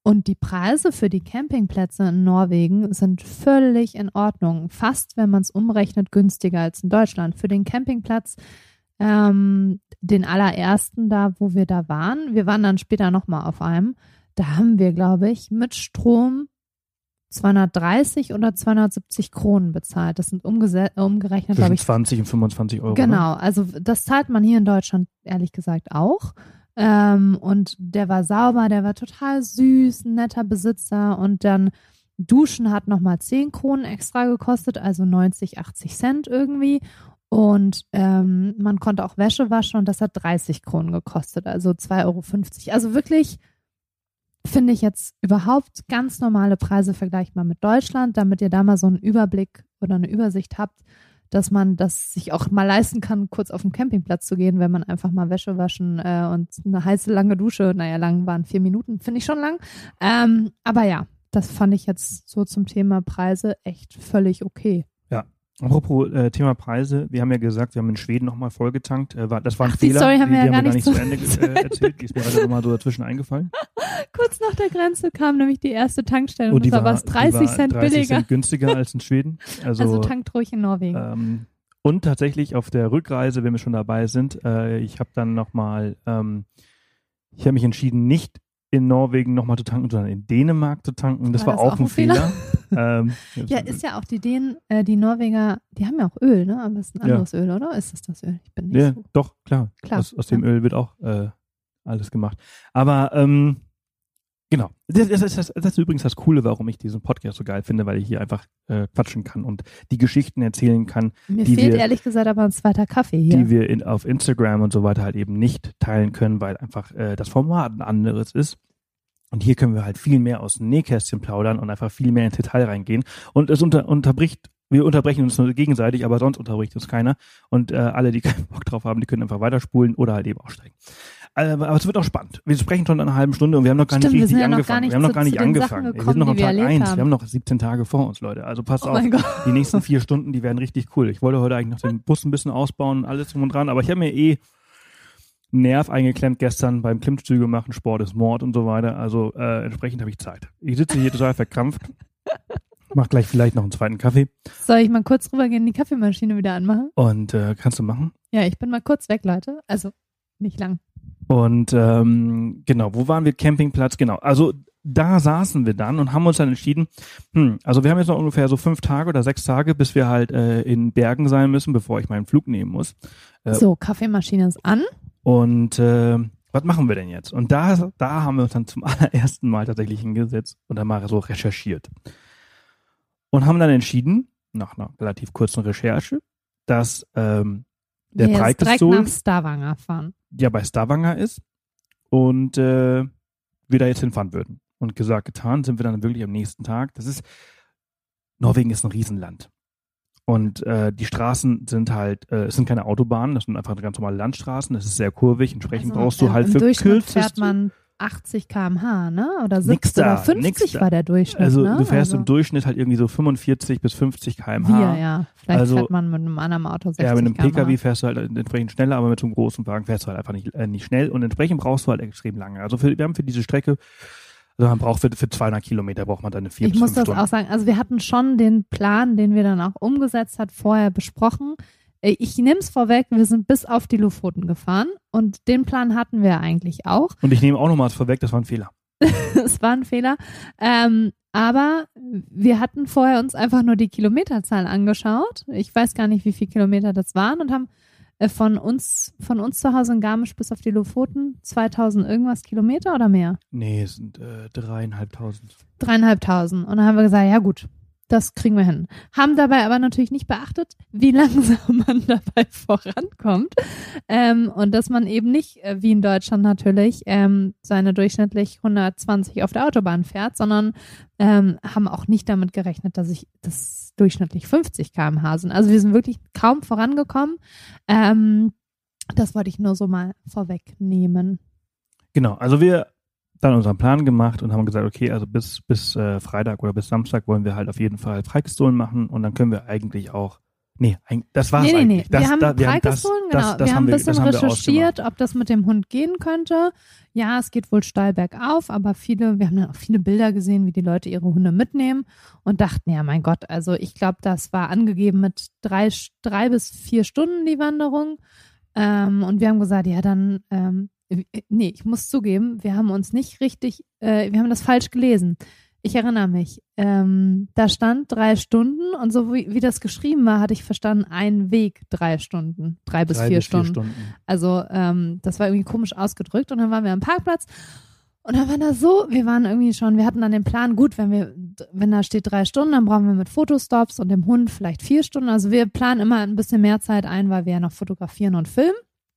S2: Und die Preise für die Campingplätze in Norwegen sind völlig in Ordnung. Fast, wenn man es umrechnet, günstiger als in Deutschland. Für den Campingplatz, den allerersten da, wo wir da waren, wir waren dann später nochmal auf einem, da haben wir, glaube ich, mit Strom 230 oder 270 Kronen bezahlt. Das sind umgerechnet, glaube ich.
S1: 20 und 25 Euro.
S2: Genau, also das zahlt man hier in Deutschland ehrlich gesagt auch. Und der war sauber, der war total süß, ein netter Besitzer. Und dann Duschen hat nochmal 10 Kronen extra gekostet, also 90, 80 Cent irgendwie. Und man konnte auch Wäsche waschen und das hat 30 Kronen gekostet, also 2,50 Euro. Also wirklich finde ich jetzt überhaupt ganz normale Preise vergleichbar mit Deutschland, damit ihr da mal so einen Überblick oder eine Übersicht habt, dass man das sich auch mal leisten kann, kurz auf den Campingplatz zu gehen, wenn man einfach mal Wäsche waschen und eine heiße, lange Dusche, naja, lang waren 4 Minuten, finde ich schon lang. Aber ja, das fand ich jetzt so zum Thema Preise echt völlig okay.
S1: Ja. Apropos Thema Preise, wir haben ja gesagt, wir haben in Schweden nochmal vollgetankt. Das war ein
S2: Die
S1: Fehler,
S2: Story haben wir ja
S1: die
S2: gar nicht
S1: zu Ende erzählt. Die ist mir also nochmal so dazwischen eingefallen.
S2: Kurz nach der Grenze kam nämlich die erste Tankstelle und
S1: die
S2: das war was 30 Cent
S1: 30
S2: billiger.
S1: Cent günstiger als in Schweden.
S2: Also tankt ruhig in Norwegen.
S1: Und tatsächlich auf der Rückreise, wenn wir schon dabei sind, ich habe dann nochmal, ich habe mich entschieden, nicht in Norwegen nochmal zu tanken, sondern in Dänemark zu tanken. Das war auch ein Fehler.
S2: Ja, ist ja auch die Dänen, die Norweger, die haben ja auch Öl, ne? Aber es ist ein anderes Öl, oder? Ist das Öl? Ich bin nicht so.
S1: Doch, klar. Aus dem Öl wird auch alles gemacht. Aber genau. Das ist übrigens das Coole, warum ich diesen Podcast so geil finde, weil ich hier einfach quatschen kann und die Geschichten erzählen kann.
S2: Mir fehlt ehrlich gesagt aber ein zweiter Kaffee hier.
S1: Die wir auf Instagram und so weiter halt eben nicht teilen können, weil einfach das Format ein anderes ist. Und hier können wir halt viel mehr aus dem Nähkästchen plaudern und einfach viel mehr ins Detail reingehen. Und es wir unterbrechen uns nur gegenseitig, aber sonst unterbricht uns keiner. Und alle, die keinen Bock drauf haben, die können einfach weiterspulen oder halt eben aussteigen. Aber es wird auch spannend. Wir sprechen schon eine halbe Stunde und wir haben noch gar nicht richtig angefangen. Wir haben noch gar nicht angefangen. Wir sind noch am Tag 1. Wir haben noch 17 Tage vor uns, Leute. Also passt auf. Die nächsten 4 Stunden, die werden richtig cool. Ich wollte heute eigentlich noch den Bus ein bisschen ausbauen, alles drum und dran. Aber ich habe mir Nerv eingeklemmt gestern beim Klimmzüge machen, Sport ist Mord und so weiter. Also entsprechend habe ich Zeit. Ich sitze hier total verkrampft. Mach gleich vielleicht noch einen zweiten Kaffee.
S2: Soll ich mal kurz rübergehen, die Kaffeemaschine wieder anmachen?
S1: Und kannst du machen?
S2: Ja, ich bin mal kurz weg, Leute. Also nicht lang.
S1: Und genau, wo waren wir? Campingplatz, genau. Also da saßen wir dann und haben uns dann entschieden, also wir haben jetzt noch ungefähr so 5 Tage oder 6 Tage, bis wir halt in Bergen sein müssen, bevor ich meinen Flug nehmen muss.
S2: So, Kaffeemaschine ist an.
S1: Und was machen wir denn jetzt? Und da haben wir uns dann zum allerersten Mal tatsächlich hingesetzt und dann mal so recherchiert. Und haben dann entschieden, nach einer relativ kurzen Recherche, dass der Preikestool
S2: nach Stavanger fahren.
S1: Ja, bei Stavanger ist und wir da jetzt hinfahren würden. Und gesagt, getan, sind wir dann wirklich am nächsten Tag. Norwegen ist ein Riesenland. Und die Straßen sind halt, es sind keine Autobahnen, das sind einfach ganz normale Landstraßen, das ist sehr kurvig, entsprechend brauchst du halt
S2: im
S1: für
S2: Durchschnitt fährt man 80 km/h, ne? Oder 70 oder 50 war der Durchschnitt,
S1: also
S2: ne?
S1: Du fährst im Durchschnitt halt irgendwie so 45 bis 50 km/h.
S2: Ja. Vielleicht fährt man mit einem anderen Auto 60
S1: Ja, mit einem
S2: km/h.
S1: PKW fährst du halt entsprechend schneller, aber mit so einem großen Wagen fährst du halt einfach nicht schnell und entsprechend brauchst du halt extrem lange. Also wir haben für diese Strecke, also man braucht für 200 Kilometer braucht man dann eine 4 bis 5 Stunden.
S2: Ich muss das auch sagen, also wir hatten schon den Plan, den wir dann auch umgesetzt hat, vorher besprochen. Ich nehme es vorweg, wir sind bis auf die Lofoten gefahren und den Plan hatten wir eigentlich auch.
S1: Und ich nehme auch nochmal vorweg, das war ein Fehler.
S2: Es war ein Fehler. Aber wir hatten vorher uns einfach nur die Kilometerzahl angeschaut. Ich weiß gar nicht, wie viele Kilometer das waren und haben von uns zu Hause in Garmisch bis auf die Lofoten 2000 irgendwas Kilometer oder mehr?
S1: Nee, es sind 3.500.
S2: 3.500. Und dann haben wir gesagt, ja gut, das kriegen wir hin. Haben dabei aber natürlich nicht beachtet, wie langsam man dabei vorankommt. Und dass man eben nicht, wie in Deutschland natürlich, seine durchschnittlich 120 auf der Autobahn fährt, sondern haben auch nicht damit gerechnet, dass das durchschnittlich 50 km/h sind. Also wir sind wirklich kaum vorangekommen. Das wollte ich nur so mal vorwegnehmen.
S1: Genau, also wir dann unseren Plan gemacht und haben gesagt, okay, also bis Freitag oder bis Samstag wollen wir halt auf jeden Fall Preikestolen machen und dann können wir eigentlich auch Nee, das war es
S2: Nee.
S1: eigentlich.
S2: Wir haben Preikestolen, genau. Wir haben ein bisschen recherchiert, ob das mit dem Hund gehen könnte. Ja, es geht wohl steil bergauf, aber wir haben dann auch viele Bilder gesehen, wie die Leute ihre Hunde mitnehmen und dachten, ja, mein Gott, also ich glaube, das war angegeben mit 3 bis 4 Stunden die Wanderung. Und wir haben gesagt, ja, dann, nee, ich muss zugeben, wir haben uns nicht richtig, wir haben das falsch gelesen. Ich erinnere mich, da stand 3 Stunden und so wie das geschrieben war, hatte ich verstanden, ein Weg 3 Stunden, 3 bis 4 Stunden. Also das war irgendwie komisch ausgedrückt und dann waren wir am Parkplatz und dann war das so, wir hatten dann den Plan, gut, wenn da steht 3 Stunden, dann brauchen wir mit Fotostops und dem Hund vielleicht 4 Stunden. Also wir planen immer ein bisschen mehr Zeit ein, weil wir ja noch fotografieren und filmen.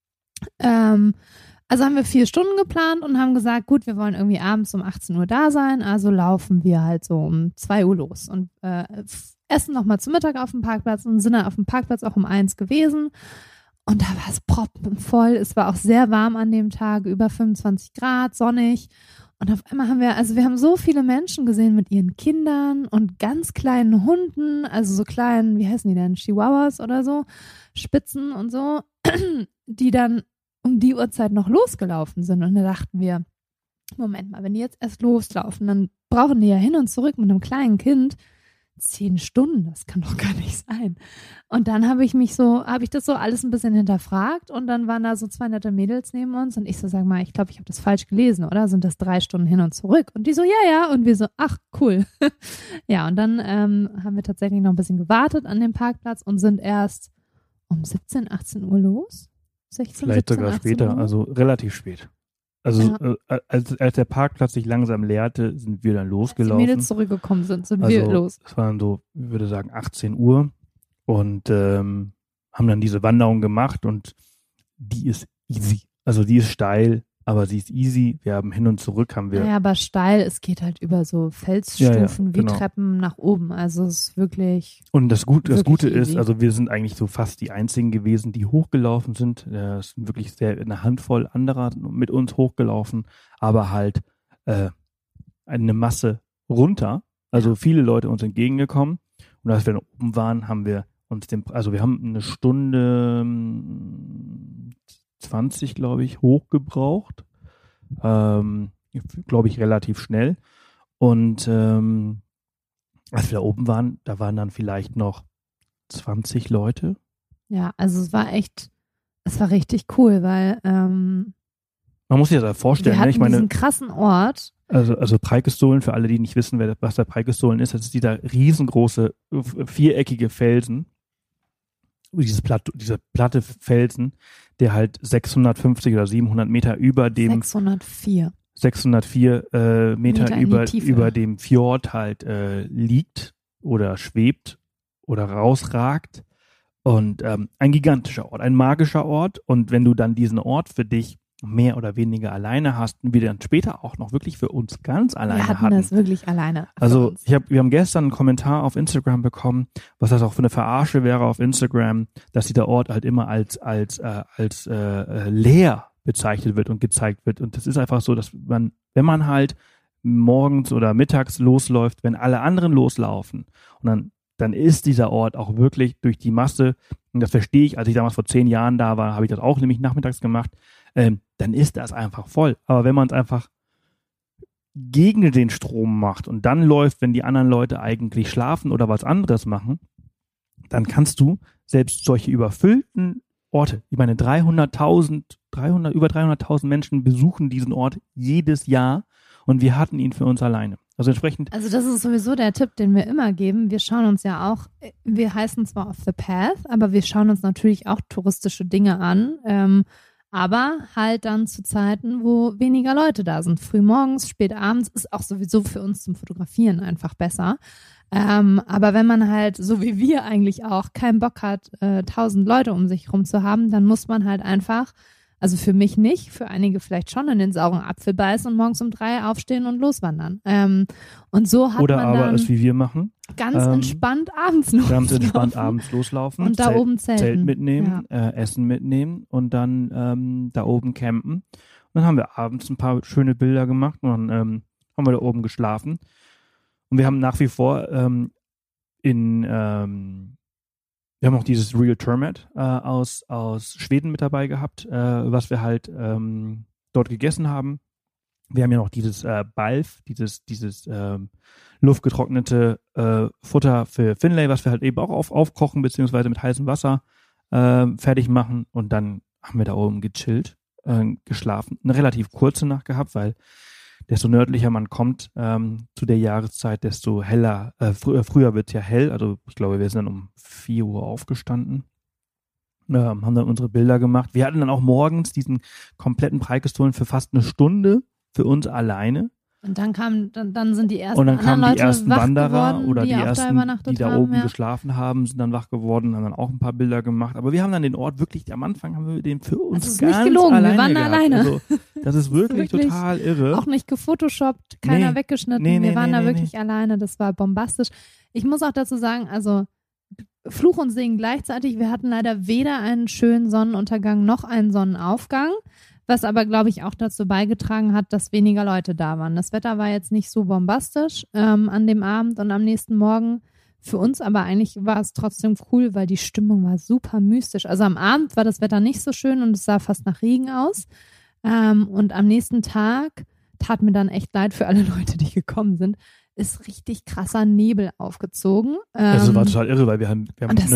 S2: Also haben wir 4 Stunden geplant und haben gesagt, gut, wir wollen irgendwie abends um 18 Uhr da sein, also laufen wir halt so um 2 Uhr los und essen nochmal zu Mittag auf dem Parkplatz und sind dann auf dem Parkplatz auch um 1 gewesen und da war es proppenvoll. Es war auch sehr warm an dem Tag, über 25 Grad, sonnig und auf einmal wir haben so viele Menschen gesehen mit ihren Kindern und ganz kleinen Hunden, also so kleinen, wie heißen die denn, Chihuahuas oder so, Spitzen und so, die dann um die Uhrzeit noch losgelaufen sind. Und da dachten wir, Moment mal, wenn die jetzt erst loslaufen, dann brauchen die ja hin und zurück mit einem kleinen Kind 10 Stunden. Das kann doch gar nicht sein. Und dann habe ich das so alles ein bisschen hinterfragt und dann waren da so 2 nette Mädels neben uns und ich so, sag mal, ich glaube, ich habe das falsch gelesen, oder? Sind das 3 Stunden hin und zurück? Und die so, ja. Und wir so, ach, cool. Ja, und dann haben wir tatsächlich noch ein bisschen gewartet an dem Parkplatz und sind erst um 17, 18 Uhr los. 16,
S1: Vielleicht
S2: 17,
S1: sogar
S2: 18
S1: später,
S2: Uhr.
S1: also relativ spät. Also
S2: Ja.
S1: als der Parkplatz sich langsam leerte, sind wir dann losgelaufen.
S2: Als die Mädels zurückgekommen sind wir los.
S1: Es waren so, ich würde sagen, 18 Uhr und haben dann diese Wanderung gemacht und die ist easy. Also die ist steil, aber sie ist easy. Wir haben hin und zurück,
S2: Ja, aber steil, es geht halt über so Felsstufen wie
S1: genau.
S2: Treppen nach oben. Also es ist wirklich.
S1: Und das Gute
S2: easy.
S1: ist, also wir sind eigentlich so fast die einzigen gewesen, die hochgelaufen sind. Es sind wirklich eine Handvoll anderer mit uns hochgelaufen, aber halt eine Masse runter. Also viele Leute uns entgegengekommen. Und als wir dann oben waren, haben wir uns wir haben eine Stunde 20, glaube ich, hochgebraucht. Glaube ich, relativ schnell. Und als wir da oben waren, da waren dann vielleicht noch 20 Leute.
S2: Ja, also es war richtig cool, weil
S1: man muss sich das vorstellen,
S2: wir hatten
S1: ne? Ich meine,
S2: diesen krassen Ort.
S1: Also Preikestolen, für alle, die nicht wissen, was der Preikestolen ist, das ist dieser riesengroße, viereckige Felsen, dieser platte Felsen, der halt 650 oder 700 Meter über dem 604 Meter über dem Fjord halt liegt oder schwebt oder rausragt und ein gigantischer Ort, ein magischer Ort und wenn du dann diesen Ort für dich mehr oder weniger alleine hast und wir dann später auch noch wirklich für uns ganz alleine hatten.
S2: Wir hatten das wirklich alleine.
S1: Also wir haben gestern einen Kommentar auf Instagram bekommen, was das auch für eine Verarsche wäre auf Instagram, dass dieser Ort halt immer als leer bezeichnet wird und gezeigt wird. Und das ist einfach so, dass wenn man halt morgens oder mittags losläuft, wenn alle anderen loslaufen und dann ist dieser Ort auch wirklich durch die Masse, und das verstehe ich, als ich damals vor 10 Jahren da war, habe ich das auch nämlich nachmittags gemacht, dann ist das einfach voll. Aber wenn man es einfach gegen den Strom macht und dann läuft, wenn die anderen Leute eigentlich schlafen oder was anderes machen, dann kannst du selbst solche überfüllten Orte, ich meine über 300.000 Menschen besuchen diesen Ort jedes Jahr und wir hatten ihn für uns alleine. Also entsprechend.
S2: Also das ist sowieso der Tipp, den wir immer geben. Wir schauen uns ja auch, wir heißen zwar Off the Path, aber wir schauen uns natürlich auch touristische Dinge an, aber halt dann zu Zeiten, wo weniger Leute da sind. Frühmorgens, spät abends ist auch sowieso für uns zum Fotografieren einfach besser. Aber wenn man halt, so wie wir eigentlich auch, keinen Bock hat, 1000 Leute um sich rum zu haben, dann muss man halt einfach, also für mich nicht, für einige vielleicht schon, in den sauren Apfel beißen und morgens um 3 aufstehen und loswandern. Und so hat
S1: oder
S2: man
S1: aber
S2: dann
S1: es wie wir machen.
S2: Ganz entspannt abends loslaufen. Und da oben
S1: Zelt mitnehmen, Essen mitnehmen und dann da oben campen. Und dann haben wir abends ein paar schöne Bilder gemacht und dann haben wir da oben geschlafen. Und wir haben nach wie vor wir Wir haben auch dieses Real Termet aus Schweden mit dabei gehabt, was wir halt dort gegessen haben. Wir haben ja noch dieses Balf, dieses luftgetrocknete Futter für Finlay, was wir halt eben auch aufkochen beziehungsweise mit heißem Wasser fertig machen. Und dann haben wir da oben gechillt, geschlafen. Eine relativ kurze Nacht gehabt, weil desto nördlicher man kommt zu der Jahreszeit, desto heller, früher wird es ja hell. Also ich glaube, wir sind dann um 4 Uhr aufgestanden, haben dann unsere Bilder gemacht. Wir hatten dann auch morgens diesen kompletten Preikestolen für fast eine Stunde für uns alleine.
S2: Und dann sind die ersten
S1: Und dann kamen die
S2: Leute
S1: ersten
S2: wach
S1: Wanderer
S2: geworden,
S1: oder die
S2: auch
S1: ersten, die da oben
S2: ja.
S1: geschlafen haben, sind dann wach geworden, haben dann auch ein paar Bilder gemacht. Aber wir haben dann den Ort wirklich, am Anfang haben wir den für uns
S2: ist
S1: ganz
S2: nicht gelogen,
S1: alleine
S2: wir waren da
S1: gehabt.
S2: alleine.
S1: Also, das ist wirklich total irre.
S2: Auch nicht gefotoshoppt, keiner weggeschnitten. Wir waren da wirklich alleine. Das war bombastisch. Ich muss auch dazu sagen, also Fluch und Segen gleichzeitig. Wir hatten leider weder einen schönen Sonnenuntergang noch einen Sonnenaufgang, was aber, glaube ich, auch dazu beigetragen hat, dass weniger Leute da waren. Das Wetter war jetzt nicht so bombastisch an dem Abend und am nächsten Morgen. Für uns aber eigentlich war es trotzdem cool, weil die Stimmung war super mystisch. Also am Abend war das Wetter nicht so schön und es sah fast nach Regen aus. Und am nächsten Tag tat mir dann echt leid für alle Leute, die gekommen sind. Ist richtig krasser Nebel aufgezogen.
S1: Das war total irre, weil wir haben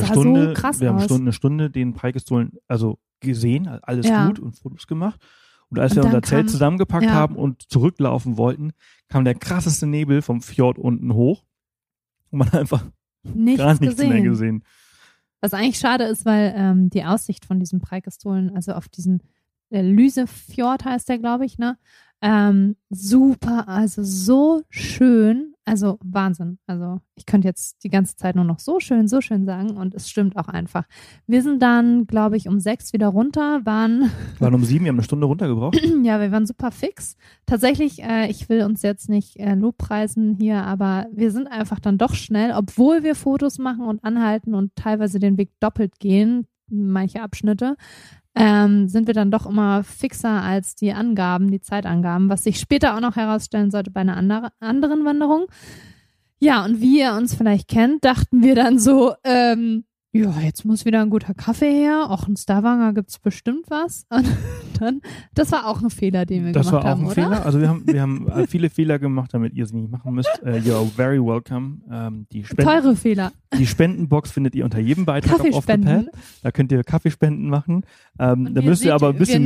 S1: eine Stunde den Preikestolen gesehen, alles gut und Fotos gemacht. Und als wir unser Zelt zusammengepackt haben und zurücklaufen wollten, kam der krasseste Nebel vom Fjord unten hoch und man hat einfach gar nichts mehr gesehen.
S2: Was eigentlich schade ist, weil die Aussicht von diesen Preikestolen, also auf diesen Lysefjord heißt der, glaube ich, ne? Super, also so schön, also Wahnsinn. Also ich könnte jetzt die ganze Zeit nur noch so schön sagen und es stimmt auch einfach. Wir sind dann, glaube ich, um 6 wieder runter, waren
S1: um 7, wir haben eine Stunde runtergebraucht.
S2: Ja, wir waren super fix. Tatsächlich, ich will uns jetzt nicht lobpreisen hier, aber wir sind einfach dann doch schnell, obwohl wir Fotos machen und anhalten und teilweise den Weg doppelt gehen, manche Abschnitte, sind wir dann doch immer fixer als die Zeitangaben, was sich später auch noch herausstellen sollte bei einer anderen Wanderung. Ja, und wie ihr uns vielleicht kennt, dachten wir dann so, ja, jetzt muss wieder ein guter Kaffee her. Auch in Stavanger gibt's bestimmt was. Und dann, das war auch ein Fehler, den wir gemacht haben, oder? Das war auch ein
S1: Fehler. Also wir haben viele Fehler gemacht, damit ihr sie nicht machen müsst. You're very welcome.
S2: Teure Fehler.
S1: Die Spendenbox findet ihr unter jedem Beitrag auf the Path. Da könnt ihr Kaffeespenden machen. Da müsst ihr aber ein bisschen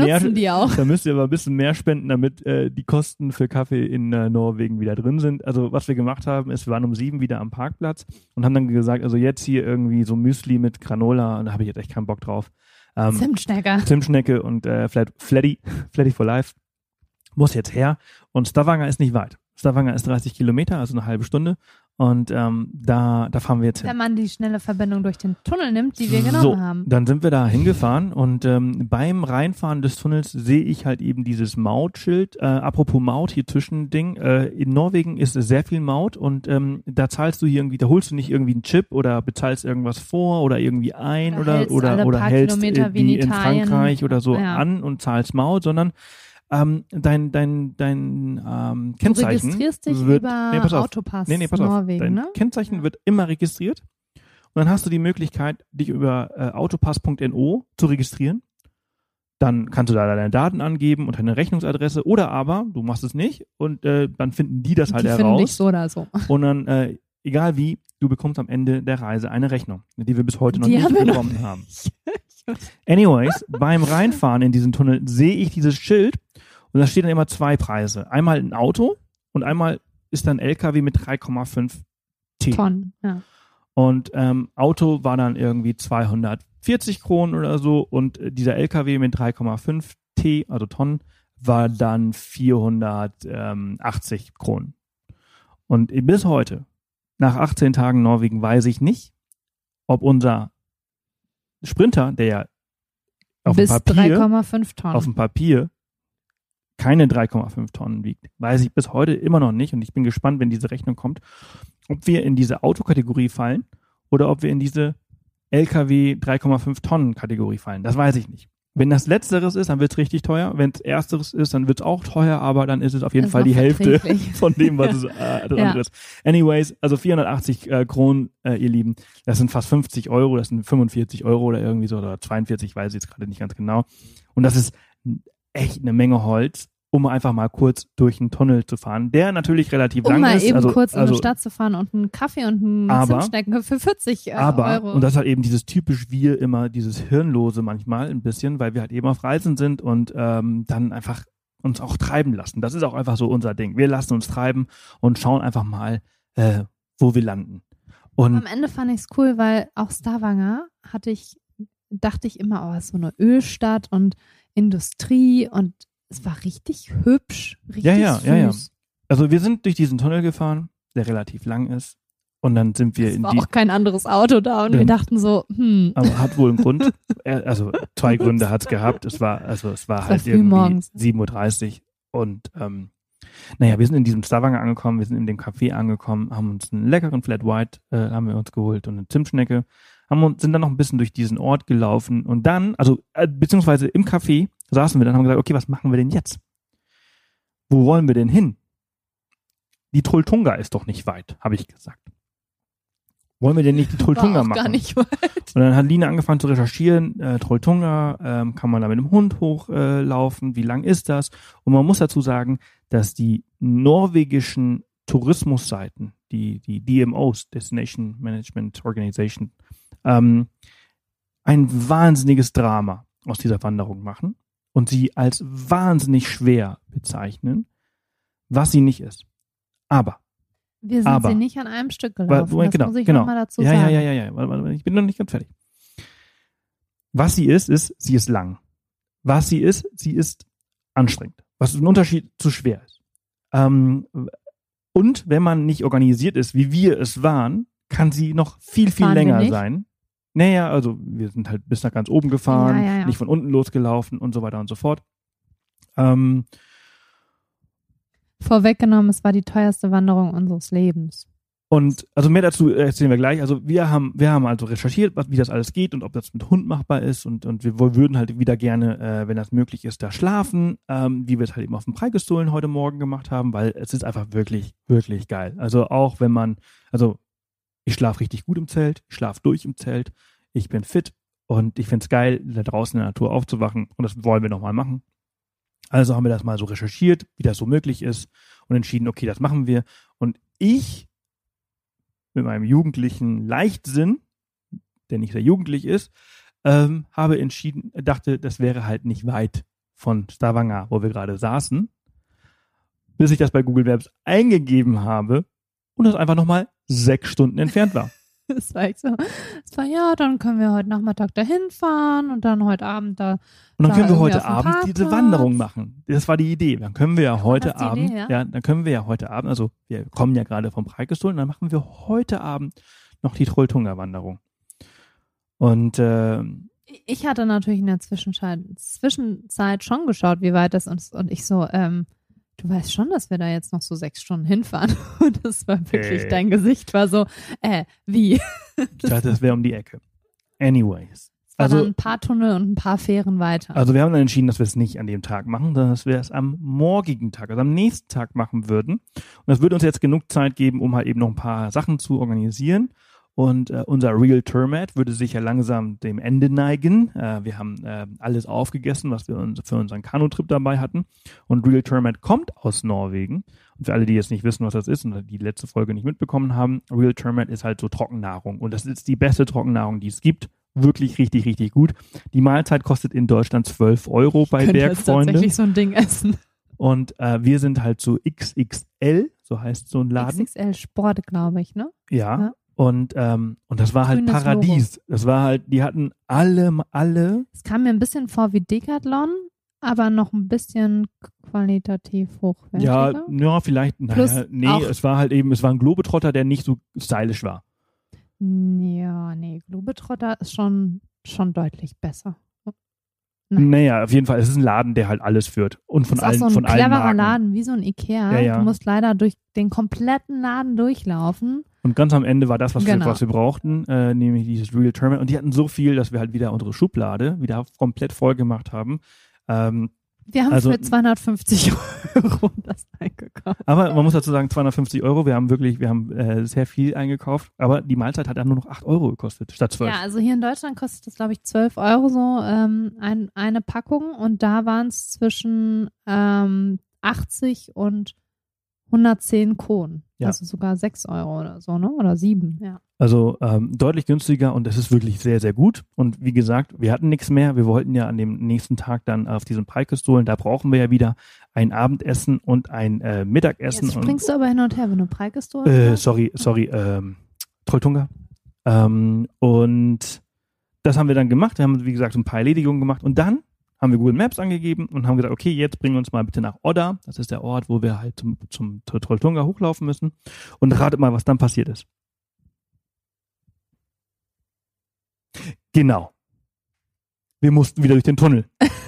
S1: mehr spenden, damit die Kosten für Kaffee in Norwegen wieder drin sind. Also was wir gemacht haben, ist, wir waren um 7 wieder am Parkplatz und haben dann gesagt, also jetzt hier irgendwie so Müsli mit Granola, und da habe ich jetzt echt keinen Bock drauf. Zimtschnecke und Fleddy for Life muss jetzt her. Und Stavanger ist nicht weit. Stavanger ist 30 Kilometer, also eine halbe Stunde. Und da fahren wir jetzt hin.
S2: Wenn man die schnelle Verbindung durch den Tunnel nimmt, die wir genommen haben.
S1: Dann sind wir da hingefahren und beim Reinfahren des Tunnels sehe ich halt eben dieses Mautschild. Apropos Maut, hier Zwischending. In Norwegen ist sehr viel Maut und da zahlst du hier irgendwie, da holst du nicht irgendwie einen Chip oder bezahlst irgendwas vor oder irgendwie ein oder hältst wie in Frankreich oder so an und zahlst Maut, sondern dein Kennzeichen
S2: du registrierst dich
S1: wird,
S2: über Autopass Norwegen,
S1: dein
S2: ne?
S1: Kennzeichen wird immer registriert und dann hast du die Möglichkeit, dich über autopass.no zu registrieren. Dann kannst du da deine Daten angeben und deine Rechnungsadresse oder aber du machst es nicht und dann finden die das halt heraus. Die finden dich
S2: so oder so.
S1: Und dann, egal wie, du bekommst am Ende der Reise eine Rechnung, die wir bis heute noch nicht bekommen haben. Anyways, beim Reinfahren in diesen Tunnel sehe ich dieses Schild und da stehen dann immer 2 Preise. Einmal ein Auto und einmal ist dann ein LKW mit 3,5
S2: Tonnen. Ja.
S1: Und Auto war dann irgendwie 240 Kronen oder so und dieser LKW mit 3,5 T, also Tonnen, war dann 480 Kronen. Und bis heute, nach 18 Tagen Norwegen, weiß ich nicht, ob unser Sprinter, der ja auf dem Papier keine 3,5 Tonnen wiegt, weiß ich bis heute immer noch nicht und ich bin gespannt, wenn diese Rechnung kommt, ob wir in diese Autokategorie fallen oder ob wir in diese LKW 3,5 Tonnen Kategorie fallen. Das weiß ich nicht. Wenn das Letzteres ist, dann wird es richtig teuer. Wenn es Ersteres ist, dann wird es auch teuer, aber dann ist es auf jeden Fall die Hälfte von dem, was es das andere ist. Anyways, also 480 Kronen, ihr Lieben, das sind fast 50 Euro, das sind 45 Euro oder irgendwie so, oder 42, weiß ich jetzt gerade nicht ganz genau. Und das ist echt eine Menge Holz, um einfach mal kurz durch einen Tunnel zu fahren, der natürlich relativ lang ist.
S2: Um mal eben kurz in die Stadt zu fahren und einen Kaffee und einen Zimtschnecken für 40 Euro.
S1: Und das ist halt eben dieses typisch wir immer, dieses Hirnlose manchmal ein bisschen, weil wir halt eben auf Reisen sind und dann einfach uns auch treiben lassen. Das ist auch einfach so unser Ding. Wir lassen uns treiben und schauen einfach mal, wo wir landen. Und
S2: am Ende fand ich es cool, weil auch Stavanger dachte ich immer, oh, ist so eine Ölstadt und Industrie und es war richtig hübsch, richtig süß. Ja.
S1: Also wir sind durch diesen Tunnel gefahren, der relativ lang ist. Und dann sind wir
S2: es war auch kein anderes Auto da und wir dachten so,
S1: Aber hat wohl einen Grund. Also 2 Gründe hat es gehabt. Es war halt irgendwie 7:30 Uhr. Und wir sind in diesem Stavanger angekommen, wir sind in dem Café angekommen, haben uns einen leckeren Flat White haben wir uns geholt und eine Zimtschnecke. Sind dann noch ein bisschen durch diesen Ort gelaufen und dann, beziehungsweise im Café saßen wir dann und haben gesagt, okay, was machen wir denn jetzt? Wo wollen wir denn hin? Die Trolltunga ist doch nicht weit, habe ich gesagt. Wollen wir denn nicht die Trolltunga machen?
S2: Gar nicht weit.
S1: Und dann hat Lina angefangen zu recherchieren, Trolltunga, kann man da mit dem Hund hochlaufen, wie lang ist das? Und man muss dazu sagen, dass die norwegischen Tourismusseiten, die DMOs, Destination Management Organization, ein wahnsinniges Drama aus dieser Wanderung machen und sie als wahnsinnig schwer bezeichnen, was sie nicht ist. Aber
S2: wir sind sie nicht an einem Stück gelaufen, das muss ich nochmal dazu sagen.
S1: Ja, ich bin noch nicht ganz fertig. Was sie ist, sie ist lang. Was sie ist anstrengend. Was ein Unterschied zu schwer ist. Und wenn man nicht organisiert ist, wie wir es waren, kann sie noch viel länger sein. Naja, also wir sind halt bis nach ganz oben gefahren, nicht von unten losgelaufen und so weiter und so fort.
S2: Vorweggenommen, es war die teuerste Wanderung unseres Lebens.
S1: Und also mehr dazu erzählen wir gleich. Also wir haben also recherchiert, wie das alles geht und ob das mit Hund machbar ist und wir würden halt wieder gerne, wenn das möglich ist, da schlafen, wie wir es halt eben auf dem Preikestolen heute Morgen gemacht haben, weil es ist einfach wirklich, wirklich geil. Also auch wenn ich schlafe richtig gut im Zelt, ich schlafe durch im Zelt, ich bin fit und ich finde es geil, da draußen in der Natur aufzuwachen und das wollen wir nochmal machen. Also haben wir das mal so recherchiert, wie das so möglich ist und entschieden, okay, das machen wir. Und ich mit meinem jugendlichen Leichtsinn, der nicht sehr jugendlich ist, habe dachte, das wäre halt nicht weit von Stavanger, wo wir gerade saßen, bis ich das bei Google Maps eingegeben habe und das einfach nochmal 6 Stunden entfernt war.
S2: Das war echt so. Dann können wir heute Nachmittag dahin fahren und dann heute Abend da.
S1: Und dann können wir heute Abend diese Wanderung machen. Das war die Idee. Dann können wir ja heute Abend, also wir kommen ja gerade vom Preikestolen, dann machen wir heute Abend noch die Trolltunga-Wanderung. Und
S2: ich hatte natürlich in der Zwischenzeit schon geschaut, wie weit das ist und ich so, du weißt schon, dass wir da jetzt noch so 6 Stunden hinfahren. Und das war wirklich, dein Gesicht war so, wie?
S1: Ich dachte, das wäre um die Ecke. Anyways.
S2: Also dann ein paar Tunnel und ein paar Fähren weiter.
S1: Also wir haben dann entschieden, dass wir es nicht an dem Tag machen, sondern dass wir es am morgigen Tag, also am nächsten Tag machen würden. Und das würde uns jetzt genug Zeit geben, um halt eben noch ein paar Sachen zu organisieren. Und unser Real Termat würde sich ja langsam dem Ende neigen. Wir haben alles aufgegessen, was wir für unseren Kanutrip dabei hatten. Und Real Termat kommt aus Norwegen. Und für alle, die jetzt nicht wissen, was das ist und die letzte Folge nicht mitbekommen haben, Real Termat ist halt so Trockennahrung. Und das ist die beste Trockennahrung, die es gibt. Wirklich richtig, richtig gut. Die Mahlzeit kostet in Deutschland 12 Euro bei Bergfreunde. Ich könnte
S2: tatsächlich so ein Ding essen.
S1: Und wir sind halt so XXL, so heißt so ein Laden.
S2: XXL Sport, glaube ich, ne?
S1: Ja. Und das war halt
S2: Grünes
S1: Paradies.
S2: Logo.
S1: Das war halt, die hatten alle.
S2: Es kam mir ein bisschen vor wie Decathlon, aber noch ein bisschen qualitativ hochwertiger.
S1: Ja, vielleicht. Es war halt eben, es war ein Globetrotter, der nicht so stylisch war.
S2: Ja, nee, Globetrotter ist schon deutlich besser.
S1: Naja, auf jeden Fall, es ist ein Laden, der halt alles führt. Und von allen,
S2: ist auch so
S1: von
S2: ein
S1: allen
S2: cleverer
S1: Marken.
S2: Laden, wie so ein Ikea.
S1: Ja.
S2: Du musst leider durch den kompletten Laden durchlaufen.
S1: Und ganz am Ende war das, was
S2: Genau.
S1: wir brauchten, nämlich dieses Real Terminal. Und die hatten so viel, dass wir halt wieder unsere Schublade wieder komplett voll gemacht haben.
S2: Wir haben für 250 € das eingekauft.
S1: Aber man muss dazu sagen, 250 €. Wir haben sehr viel eingekauft. Aber die Mahlzeit hat dann nur noch 8 € gekostet, statt 12.
S2: Ja, also hier in Deutschland kostet das, glaube ich, 12 € so eine Packung. Und da waren es zwischen 80 und 110 Kronen.
S1: Ja.
S2: Also sogar 6 € oder so, ne? Oder 7, ja.
S1: Also deutlich günstiger und es ist wirklich sehr, sehr gut. Und wie gesagt, wir hatten nichts mehr. Wir wollten ja an dem nächsten Tag dann auf diesen Preiköst holen. Da brauchen wir ja wieder ein Abendessen und ein Mittagessen.
S2: Jetzt springst du aber hin und her, wenn du Preiköst holst.
S1: Sorry, Trolltunga. Und das haben wir dann gemacht. Wir haben, wie gesagt, ein paar Erledigungen gemacht und dann haben wir Google Maps angegeben und haben gesagt, okay, jetzt bringen wir uns mal bitte nach Odda. Das ist der Ort, wo wir halt zur Trolltunga hochlaufen müssen. Und ratet mal, was dann passiert ist. Genau. Wir mussten wieder durch den Tunnel.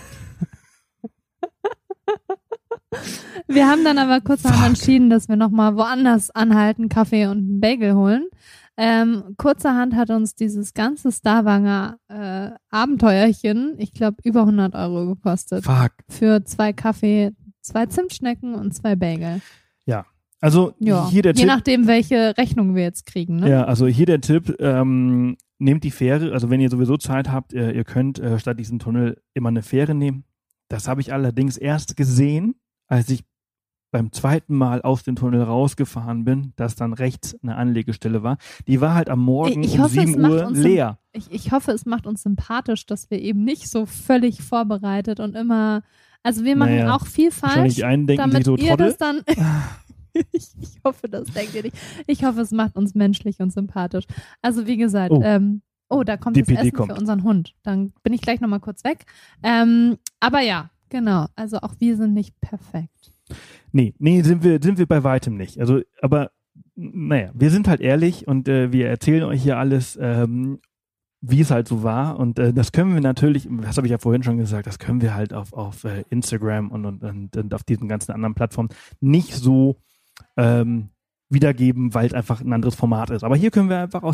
S2: Wir haben dann aber kurzerhand entschieden, dass wir nochmal woanders anhalten, Kaffee und einen Bagel holen. Kurzerhand hat uns dieses ganze Starwanger Abenteuerchen, ich glaube, über 100 € gekostet.
S1: Fuck.
S2: Für 2 Kaffee, 2 Zimtschnecken und 2 Bagel.
S1: Ja. Also
S2: Ja,
S1: hier der
S2: je
S1: Tipp.
S2: nachdem, welche Rechnung wir jetzt kriegen. Ne?
S1: Ja, also hier der Tipp, nehmt die Fähre, also wenn ihr sowieso Zeit habt, ihr könnt statt diesem Tunnel immer eine Fähre nehmen. Das habe ich allerdings erst gesehen, als ich beim zweiten Mal aus dem Tunnel rausgefahren bin, dass dann rechts eine Anlegestelle war. Die war halt am Morgen
S2: Ich
S1: um
S2: hoffe, es
S1: 7
S2: macht
S1: Uhr
S2: uns
S1: leer.
S2: Ich hoffe, es macht uns sympathisch, dass wir eben nicht so völlig vorbereitet und immer, also wir machen
S1: Naja,
S2: auch viel
S1: Wahrscheinlich
S2: falsch,
S1: die einen denken
S2: damit
S1: sich so
S2: ihr
S1: Trottel.
S2: das dann, ich hoffe, das denkt ihr nicht. Ich hoffe, es macht uns menschlich und sympathisch. Also wie gesagt, da kommt das
S1: DPD
S2: Essen
S1: kommt.
S2: für unseren Hund. Dann bin ich gleich nochmal kurz weg. Aber ja, genau, also auch wir sind nicht perfekt.
S1: Nee, sind wir bei weitem nicht. Also, aber naja, wir sind halt ehrlich und wir erzählen euch hier alles, wie es halt so war. Und das können wir natürlich, das habe ich ja vorhin schon gesagt, das können wir halt auf Instagram und auf diesen ganzen anderen Plattformen nicht so wiedergeben, weil es einfach ein anderes Format ist. Aber hier können wir einfach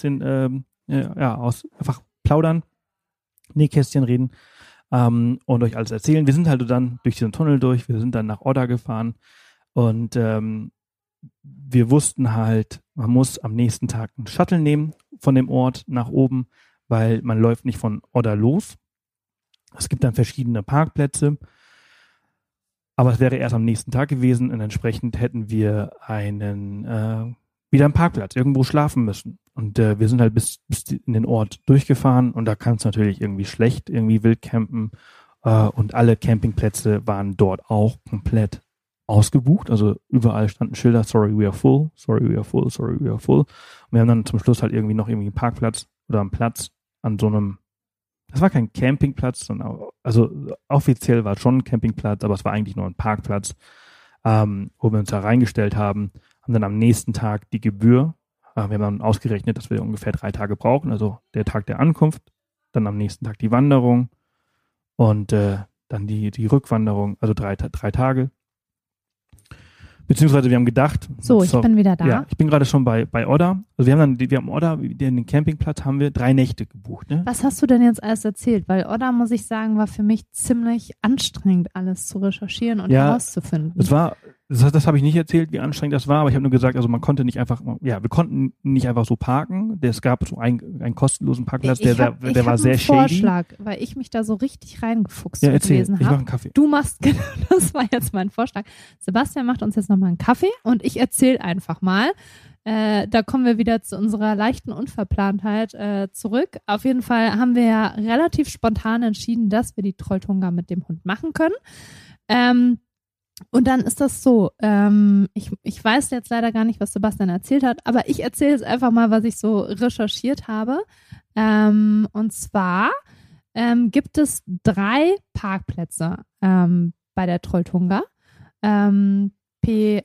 S1: einfach plaudern, Nähkästchen reden. Und euch alles erzählen. Wir sind halt dann durch diesen Tunnel durch, wir sind dann nach Odda gefahren und wir wussten halt, man muss am nächsten Tag einen Shuttle nehmen von dem Ort nach oben, weil man läuft nicht von Odda los. Es gibt dann verschiedene Parkplätze, aber es wäre erst am nächsten Tag gewesen und entsprechend hätten wir wieder einen Parkplatz, irgendwo schlafen müssen. Und wir sind halt bis in den Ort durchgefahren und da kann es natürlich irgendwie schlecht irgendwie wild campen und alle Campingplätze waren dort auch komplett ausgebucht. Also überall standen Schilder, sorry, we are full, sorry, we are full, sorry, we are full. Und wir haben dann zum Schluss halt irgendwie noch einen Parkplatz oder einen Platz an so einem, das war kein Campingplatz, sondern also offiziell war es schon ein Campingplatz, aber es war eigentlich nur ein Parkplatz, wo wir uns da reingestellt haben dann am nächsten Tag die Gebühr. Wir haben dann ausgerechnet, dass wir ungefähr 3 Tage brauchen, also der Tag der Ankunft, dann am nächsten Tag die Wanderung und dann die Rückwanderung, also 3 Tage. Beziehungsweise wir haben gedacht.
S2: So, ich bin wieder da.
S1: Ja, ich bin gerade schon bei Odda. Also wir haben Odda, den Campingplatz haben wir 3 Nächte gebucht. Ne?
S2: Was hast du denn jetzt alles erzählt? Weil Odda, muss ich sagen, war für mich ziemlich anstrengend, alles zu recherchieren und herauszufinden.
S1: Das habe ich nicht erzählt, wie anstrengend das war, aber ich habe nur gesagt, also wir konnten nicht einfach so parken. Es gab so einen kostenlosen Parkplatz, der war sehr shady.
S2: Vorschlag, weil ich mich da so richtig reingefuchst
S1: gelesen
S2: habe.
S1: Ich mache einen Kaffee.
S2: Du machst, genau, das war jetzt mein Vorschlag. Sebastian macht uns jetzt nochmal einen Kaffee und ich erzähle einfach mal. Da kommen wir wieder zu unserer leichten Unverplantheit zurück. Auf jeden Fall haben wir ja relativ spontan entschieden, dass wir die Trolltunga mit dem Hund machen können. Und dann ist das so, ich weiß jetzt leider gar nicht, was Sebastian erzählt hat, aber ich erzähle jetzt einfach mal, was ich so recherchiert habe. Und zwar gibt es 3 Parkplätze bei der Trolltunga. P1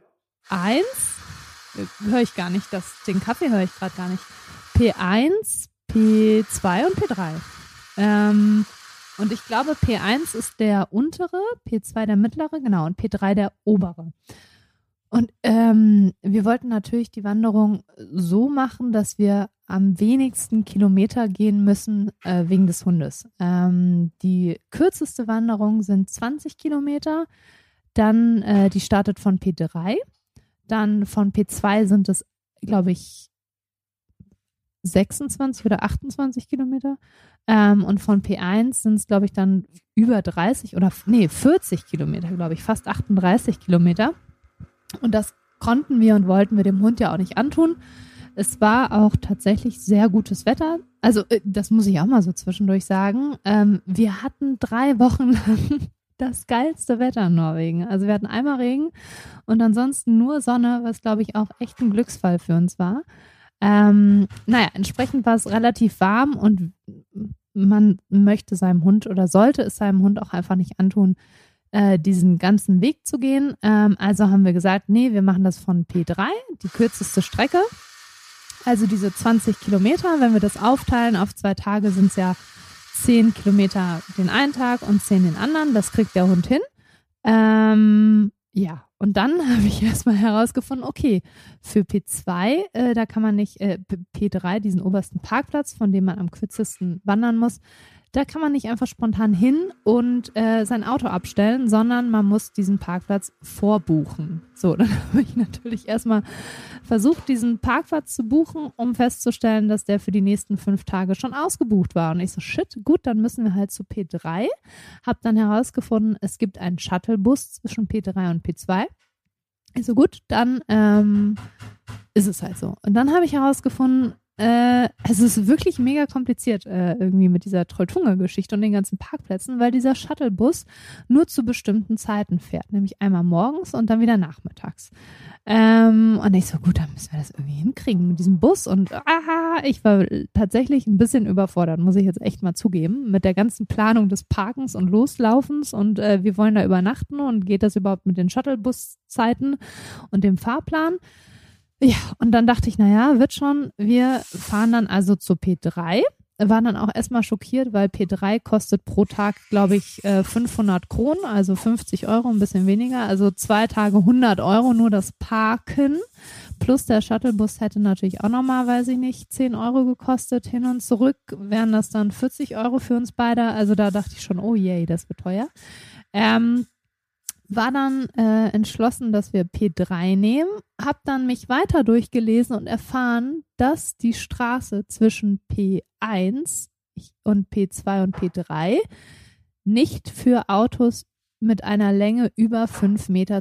S2: höre ich gar nicht, den Kaffee höre ich gerade gar nicht. P1, P2 und P3. Und ich glaube, P1 ist der untere, P2 der mittlere, genau, und P3 der obere. Und wir wollten natürlich die Wanderung so machen, dass wir am wenigsten Kilometer gehen müssen wegen des Hundes. Die kürzeste Wanderung sind 20 Kilometer, dann die startet von P3, dann von P2 sind es, glaube ich, 26 oder 28 Kilometer und von P1 sind es, glaube ich, dann über 30 oder 40 Kilometer, glaube ich, fast 38 Kilometer. Und das konnten wir und wollten wir dem Hund ja auch nicht antun. Es war auch tatsächlich sehr gutes Wetter. Also das muss ich auch mal so zwischendurch sagen. Wir hatten 3 Wochen lang das geilste Wetter in Norwegen. Also wir hatten einmal Regen und ansonsten nur Sonne, was glaube ich auch echt ein Glücksfall für uns war. Entsprechend war es relativ warm und man möchte seinem Hund oder sollte es seinem Hund auch einfach nicht antun, diesen ganzen Weg zu gehen. Also haben wir gesagt, nee, wir machen das von P3, die kürzeste Strecke. Also diese 20 Kilometer, wenn wir das aufteilen auf 2 Tage, sind es ja 10 Kilometer den einen Tag und 10 den anderen. Das kriegt der Hund hin. Und dann habe ich erstmal herausgefunden, okay, für P2, da kann man nicht, P3, diesen obersten Parkplatz, von dem man am kürzesten wandern muss, da kann man nicht einfach spontan hin und sein Auto abstellen, sondern man muss diesen Parkplatz vorbuchen. So, dann habe ich natürlich erstmal versucht, diesen Parkplatz zu buchen, um festzustellen, dass der für die nächsten 5 Tage schon ausgebucht war. Und ich so, shit, gut, dann müssen wir halt zu P3. Habe dann herausgefunden, es gibt einen Shuttlebus zwischen P3 und P2. Ich so, gut, dann ist es halt so. Und dann habe ich herausgefunden, es ist wirklich mega kompliziert irgendwie mit dieser Trolltunga-Geschichte und den ganzen Parkplätzen, weil dieser Shuttlebus nur zu bestimmten Zeiten fährt, nämlich einmal morgens und dann wieder nachmittags. Und ich so, gut, dann müssen wir das irgendwie hinkriegen mit diesem Bus und ich war tatsächlich ein bisschen überfordert, muss ich jetzt echt mal zugeben, mit der ganzen Planung des Parkens und Loslaufens und wir wollen da übernachten und geht das überhaupt mit den Shuttlebus-Zeiten und dem Fahrplan? Ja, und dann dachte ich, naja, wird schon. Wir fahren dann also zu P3. Waren dann auch erstmal schockiert, weil P3 kostet pro Tag, glaube ich, 500 Kronen, also 50 Euro, ein bisschen weniger. Also 2 Tage 100 Euro nur das Parken. Plus der Shuttlebus hätte natürlich auch nochmal, weiß ich nicht, 10 Euro gekostet. Hin und zurück wären das dann 40 Euro für uns beide. Also da dachte ich schon, oh je, das wird teuer. War dann entschlossen, dass wir P3 nehmen, habe dann mich weiter durchgelesen und erfahren, dass die Straße zwischen P1 und P2 und P3 nicht für Autos mit einer Länge über 5,20 Meter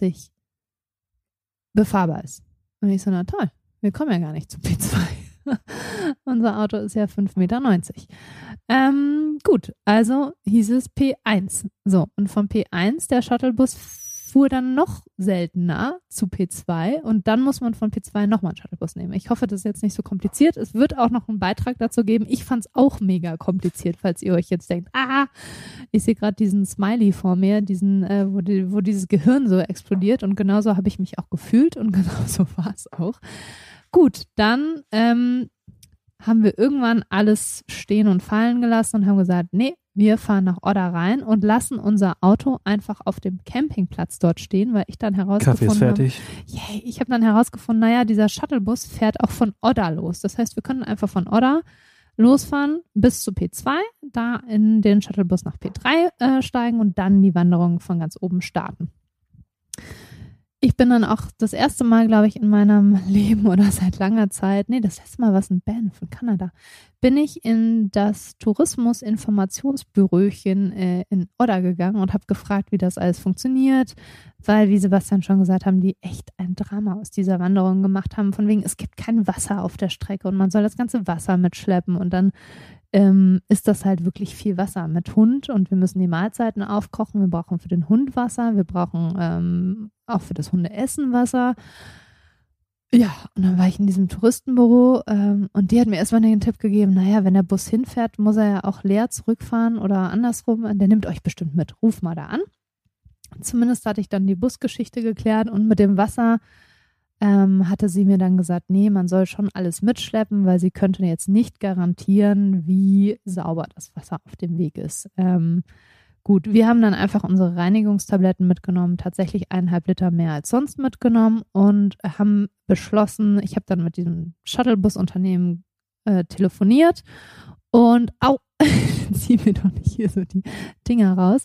S2: befahrbar ist. Und ich so, na toll, wir kommen ja gar nicht zu P2. Unser Auto ist ja 5,90 Meter. Gut, also hieß es P1. So, und vom P1, der Shuttlebus fuhr dann noch seltener zu P2 und dann muss man von P2 nochmal einen Shuttlebus nehmen. Ich hoffe, das ist jetzt nicht so kompliziert. Es wird auch noch einen Beitrag dazu geben. Ich fand es auch mega kompliziert, falls ihr euch jetzt denkt, ich sehe gerade diesen Smiley vor mir, diesen, wo dieses Gehirn so explodiert und genauso habe ich mich auch gefühlt und genauso war es auch. Gut, dann haben wir irgendwann alles stehen und fallen gelassen und haben gesagt, nee, wir fahren nach Odda rein und lassen unser Auto einfach auf dem Campingplatz dort stehen, weil ich dann herausgefunden habe,
S1: Kaffee ist fertig.
S2: Ich habe dann herausgefunden, naja, dieser Shuttlebus fährt auch von Odda los. Das heißt, wir können einfach von Odda losfahren bis zu P2, da in den Shuttlebus nach P3 steigen und dann die Wanderung von ganz oben starten. Ich bin dann auch das erste Mal, glaube ich, in meinem Leben oder seit langer Zeit, das letzte Mal war es in Banff in Kanada, bin ich in das Tourismus-Informationsbürochen in Odda gegangen und habe gefragt, wie das alles funktioniert, weil, wie Sebastian schon gesagt haben, die echt ein Drama aus dieser Wanderung gemacht haben, von wegen, es gibt kein Wasser auf der Strecke und man soll das ganze Wasser mitschleppen und dann ist das halt wirklich viel Wasser mit Hund und wir müssen die Mahlzeiten aufkochen. Wir brauchen für den Hund Wasser, wir brauchen auch für das Hundeessen Wasser. Ja, und dann war ich in diesem Touristenbüro und die hat mir erstmal den Tipp gegeben, naja, wenn der Bus hinfährt, muss er ja auch leer zurückfahren oder andersrum. Der nimmt euch bestimmt mit, ruf mal da an. Zumindest hatte ich dann die Busgeschichte geklärt und mit dem Wasser hatte sie mir dann gesagt, nee, man soll schon alles mitschleppen, weil sie könnte jetzt nicht garantieren, wie sauber das Wasser auf dem Weg ist. Gut, wir haben dann einfach unsere Reinigungstabletten mitgenommen, tatsächlich 1,5 Liter mehr als sonst mitgenommen und haben beschlossen, ich habe dann mit diesem Shuttlebus-Unternehmen telefoniert und zieh mir doch nicht hier so die Dinger raus.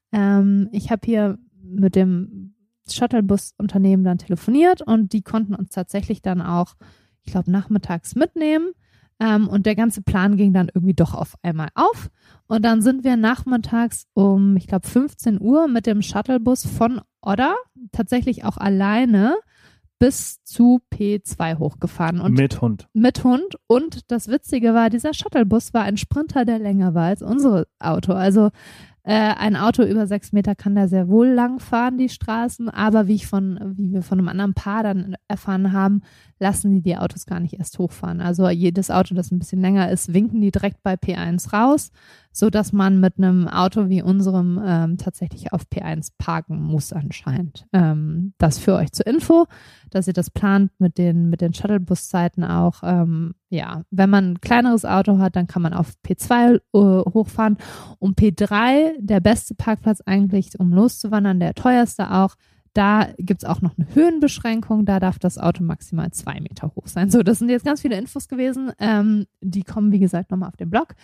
S2: Ich habe hier mit dem Shuttlebus-Unternehmen dann telefoniert und die konnten uns tatsächlich dann auch, ich glaube, nachmittags mitnehmen. Und der ganze Plan ging dann irgendwie doch auf einmal auf. Und dann sind wir nachmittags um, ich glaube, 15 Uhr mit dem Shuttlebus von Odder tatsächlich auch alleine bis zu P2 hochgefahren. Und
S1: mit Hund.
S2: Mit Hund. Und das Witzige war, dieser Shuttlebus war ein Sprinter, der länger war als unser Auto. Also ein Auto über 6 Meter kann da sehr wohl lang fahren, die Straßen, aber wie wir von einem anderen Paar dann erfahren haben, lassen die Autos gar nicht erst hochfahren. Also jedes Auto, das ein bisschen länger ist, winken die direkt bei P1 raus, sodass man mit einem Auto wie unserem tatsächlich auf P1 parken muss anscheinend. Das für euch zur Info, dass ihr das plant mit den Shuttlebus-Zeiten auch. Wenn man ein kleineres Auto hat, dann kann man auf P2 hochfahren. Und P3, der beste Parkplatz eigentlich, um loszuwandern, der teuerste auch, da gibt es auch noch eine Höhenbeschränkung, da darf das Auto maximal 2 Meter hoch sein. So, das sind jetzt ganz viele Infos gewesen, die kommen, wie gesagt, nochmal auf den Blog.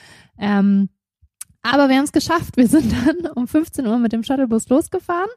S2: Aber wir haben es geschafft. Wir sind dann um 15 Uhr mit dem Shuttlebus losgefahren,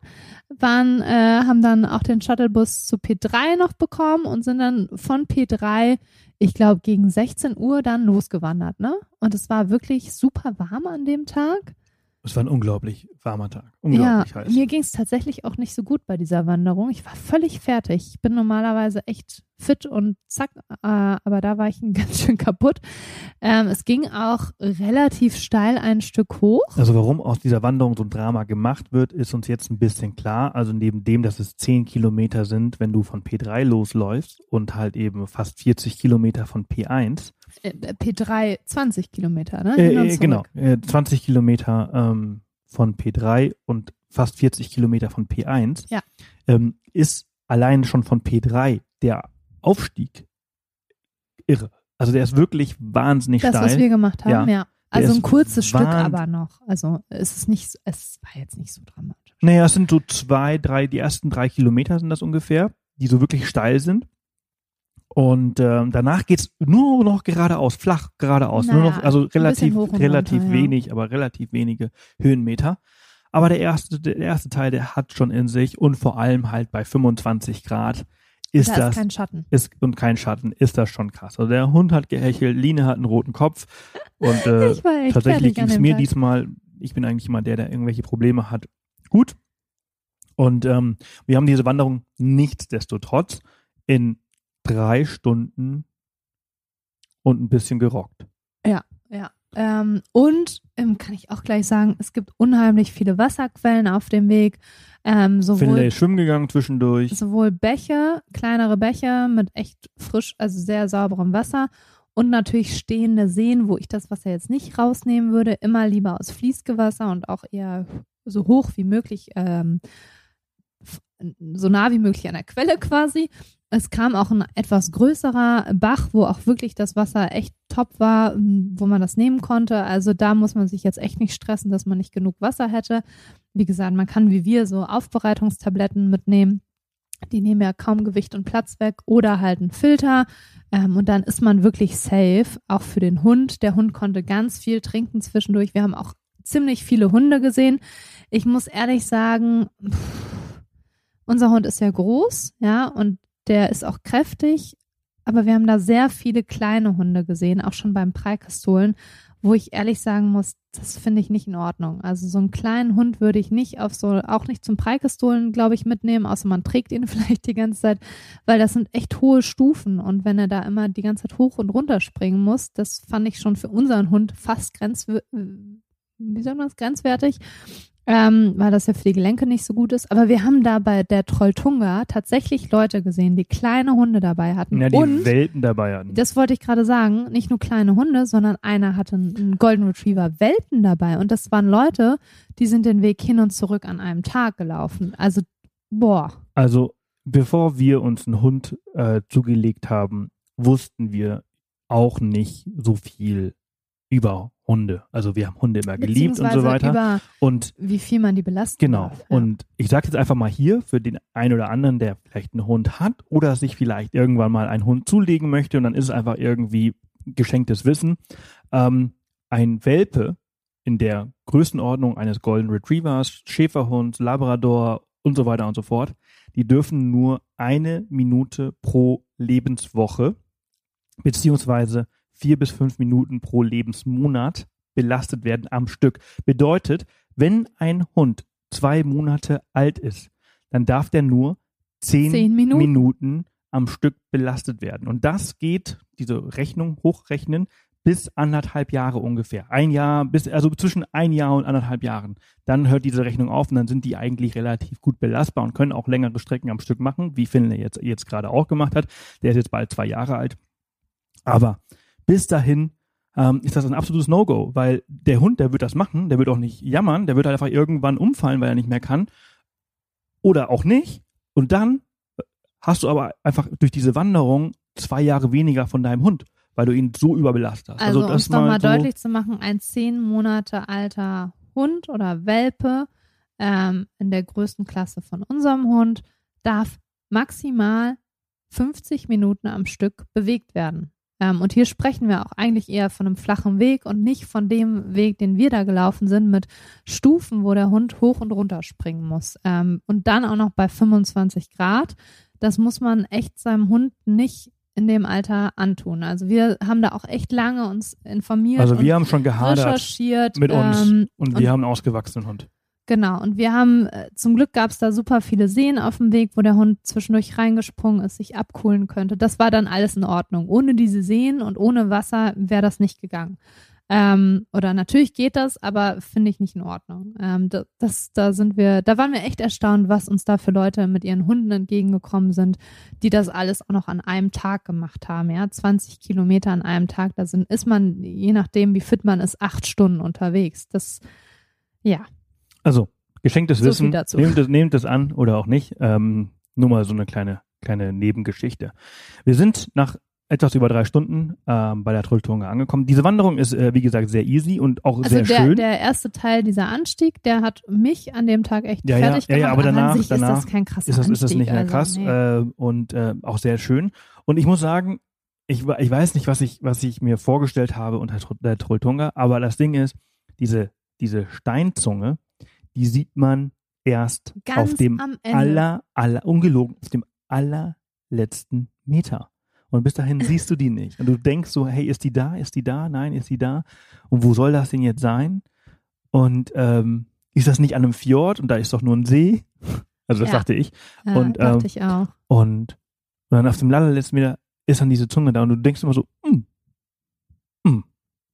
S2: haben dann auch den Shuttlebus zu P3 noch bekommen und sind dann von P3, ich glaube, gegen 16 Uhr dann losgewandert, ne? Und es war wirklich super warm an dem Tag.
S1: Es war ein unglaublich warmer Tag. Unglaublich heiß.
S2: Mir ging es tatsächlich auch nicht so gut bei dieser Wanderung. Ich war völlig fertig. Ich bin normalerweise echt fit und zack, aber da war ich ganz schön kaputt. Es ging auch relativ steil ein Stück hoch.
S1: Also warum aus dieser Wanderung so ein Drama gemacht wird, ist uns jetzt ein bisschen klar. Also neben dem, dass es 10 Kilometer sind, wenn du von P3 losläufst und halt eben fast 40 Kilometer von P1.
S2: P3 20 Kilometer, ne?
S1: Genau, 20 Kilometer von P3 und fast 40 Kilometer von P1 ist allein schon von P3 der Aufstieg irre. Also der ist wirklich wahnsinnig steil.
S2: Das, was wir gemacht haben, ja. Also ein kurzes Stück aber noch. Also es war jetzt nicht so dramatisch.
S1: Naja, es sind so die ersten 3 Kilometer sind das ungefähr, die so wirklich steil sind. Und danach geht's nur noch geradeaus, flach geradeaus. Nur noch, also relativ wenig, aber relativ wenige Höhenmeter. Aber der erste Teil, der hat schon in sich und vor allem halt bei 25 Grad ist kein Schatten. Und kein Schatten, ist das schon krass. Also der Hund hat gehechelt, Line hat einen roten Kopf und tatsächlich ging es mir diesmal, ich bin eigentlich immer der irgendwelche Probleme hat, gut. Und wir haben diese Wanderung nichtsdestotrotz in 3 Stunden und ein bisschen gerockt.
S2: Ja. Und kann ich auch gleich sagen, es gibt unheimlich viele Wasserquellen auf dem Weg.
S1: Finlay ist schwimmen gegangen zwischendurch.
S2: Sowohl Bäche, kleinere Bäche mit echt frisch, also sehr sauberem Wasser und natürlich stehende Seen, wo ich das Wasser jetzt nicht rausnehmen würde, immer lieber aus Fließgewässer und auch eher so hoch wie möglich, so nah wie möglich an der Quelle quasi. Es kam auch ein etwas größerer Bach, wo auch wirklich das Wasser echt top war, wo man das nehmen konnte. Also da muss man sich jetzt echt nicht stressen, dass man nicht genug Wasser hätte. Wie gesagt, man kann wie wir so Aufbereitungstabletten mitnehmen. Die nehmen ja kaum Gewicht und Platz weg oder halt einen Filter. Und dann ist man wirklich safe, auch für den Hund. Der Hund konnte ganz viel trinken zwischendurch. Wir haben auch ziemlich viele Hunde gesehen. Ich muss ehrlich sagen, unser Hund ist ja groß, ja, und der ist auch kräftig, aber wir haben da sehr viele kleine Hunde gesehen, auch schon beim Preikestolen, wo ich ehrlich sagen muss, das finde ich nicht in Ordnung. Also so einen kleinen Hund würde ich nicht auch nicht zum Preikestolen, glaube ich, mitnehmen, außer man trägt ihn vielleicht die ganze Zeit, weil das sind echt hohe Stufen und wenn er da immer die ganze Zeit hoch und runter springen muss, das fand ich schon für unseren Hund fast grenzwertig. Weil das ja für die Gelenke nicht so gut ist. Aber wir haben da bei der Trolltunga tatsächlich Leute gesehen, die kleine Hunde dabei hatten.
S1: Ja, die Welpen dabei hatten.
S2: Das wollte ich gerade sagen. Nicht nur kleine Hunde, sondern einer hatte einen Golden Retriever Welpen dabei. Und das waren Leute, die sind den Weg hin und zurück an einem Tag gelaufen. Also, boah.
S1: Also, bevor wir uns einen Hund zugelegt haben, wussten wir auch nicht so viel über Hunde. Also wir haben Hunde immer geliebt und so weiter.
S2: Über
S1: und
S2: wie viel man die belasten
S1: genau.
S2: darf. Ja.
S1: Und ich sage jetzt einfach mal hier für den einen oder anderen, der vielleicht einen Hund hat oder sich vielleicht irgendwann mal einen Hund zulegen möchte und dann ist es einfach irgendwie geschenktes Wissen. Ein Welpe in der Größenordnung eines Golden Retrievers, Schäferhunds, Labrador und so weiter und so fort, die dürfen nur 1 Minute pro Lebenswoche beziehungsweise 4 bis 5 Minuten pro Lebensmonat belastet werden am Stück. Bedeutet, wenn ein Hund 2 Monate alt ist, dann darf der nur 10 Minuten am Stück belastet werden. Und das geht, diese Rechnung hochrechnen, bis 1,5 Jahre ungefähr. Also zwischen 1 Jahr und 1,5 Jahren. Dann hört diese Rechnung auf und dann sind die eigentlich relativ gut belastbar und können auch längere Strecken am Stück machen, wie Finlay jetzt gerade auch gemacht hat. Der ist jetzt bald 2 Jahre alt. Aber bis dahin ist das ein absolutes No-Go, weil der Hund, der wird das machen, der wird auch nicht jammern, der wird halt einfach irgendwann umfallen, weil er nicht mehr kann. Oder auch nicht. Und dann hast du aber einfach durch diese Wanderung 2 Jahre weniger von deinem Hund, weil du ihn so überbelastet hast.
S2: Also um
S1: das
S2: es nochmal
S1: so
S2: deutlich zu machen, ein 10 Monate alter Hund oder Welpe in der größten Klasse von unserem Hund darf maximal 50 Minuten am Stück bewegt werden. Und hier sprechen wir auch eigentlich eher von einem flachen Weg und nicht von dem Weg, den wir da gelaufen sind, mit Stufen, wo der Hund hoch und runter springen muss. Und dann auch noch bei 25 Grad. Das muss man echt seinem Hund nicht in dem Alter antun. Also wir haben da auch echt lange uns informiert.
S1: Also wir haben schon gehadert
S2: recherchiert
S1: mit uns und wir haben einen ausgewachsenen Hund.
S2: Genau, und wir haben, zum Glück gab es da super viele Seen auf dem Weg, wo der Hund zwischendurch reingesprungen ist, sich abkühlen könnte. Das war dann alles in Ordnung. Ohne diese Seen und ohne Wasser wäre das nicht gegangen. Oder natürlich geht das, aber finde ich nicht in Ordnung. Da waren wir echt erstaunt, was uns da für Leute mit ihren Hunden entgegengekommen sind, die das alles auch noch an einem Tag gemacht haben. Ja, 20 Kilometer an einem Tag, ist man, je nachdem wie fit man ist, 8 Stunden unterwegs. Ja.
S1: Also, geschenktes
S2: So
S1: Wissen,
S2: viel
S1: nehmt es an oder auch nicht. Nur mal so eine kleine Nebengeschichte. Wir sind nach etwas über 3 Stunden bei der Trolltunga angekommen. Diese Wanderung ist, wie gesagt, sehr easy und auch sehr schön.
S2: Der erste Teil, dieser Anstieg, der hat mich an dem Tag echt fertig gemacht.
S1: Ja, aber danach
S2: ist das kein krasser Anstieg.
S1: Ist das nicht mehr krass und auch sehr schön. Und ich muss sagen, ich weiß nicht, was ich mir vorgestellt habe unter der Trolltunga, aber das Ding ist, diese Steinzunge, die sieht man erst
S2: ganz
S1: auf dem ungelogen, auf dem allerletzten Meter. Und bis dahin siehst du die nicht. Und du denkst so, hey, ist die da? Ist die da? Nein, ist die da? Und wo soll das denn jetzt sein? Und ist das nicht an einem Fjord? Und da ist doch nur ein See? Also das dachte ich.
S2: Ja,
S1: und
S2: dachte ich auch.
S1: Und dann auf dem allerletzten Meter ist dann diese Zunge da und du denkst immer so, Und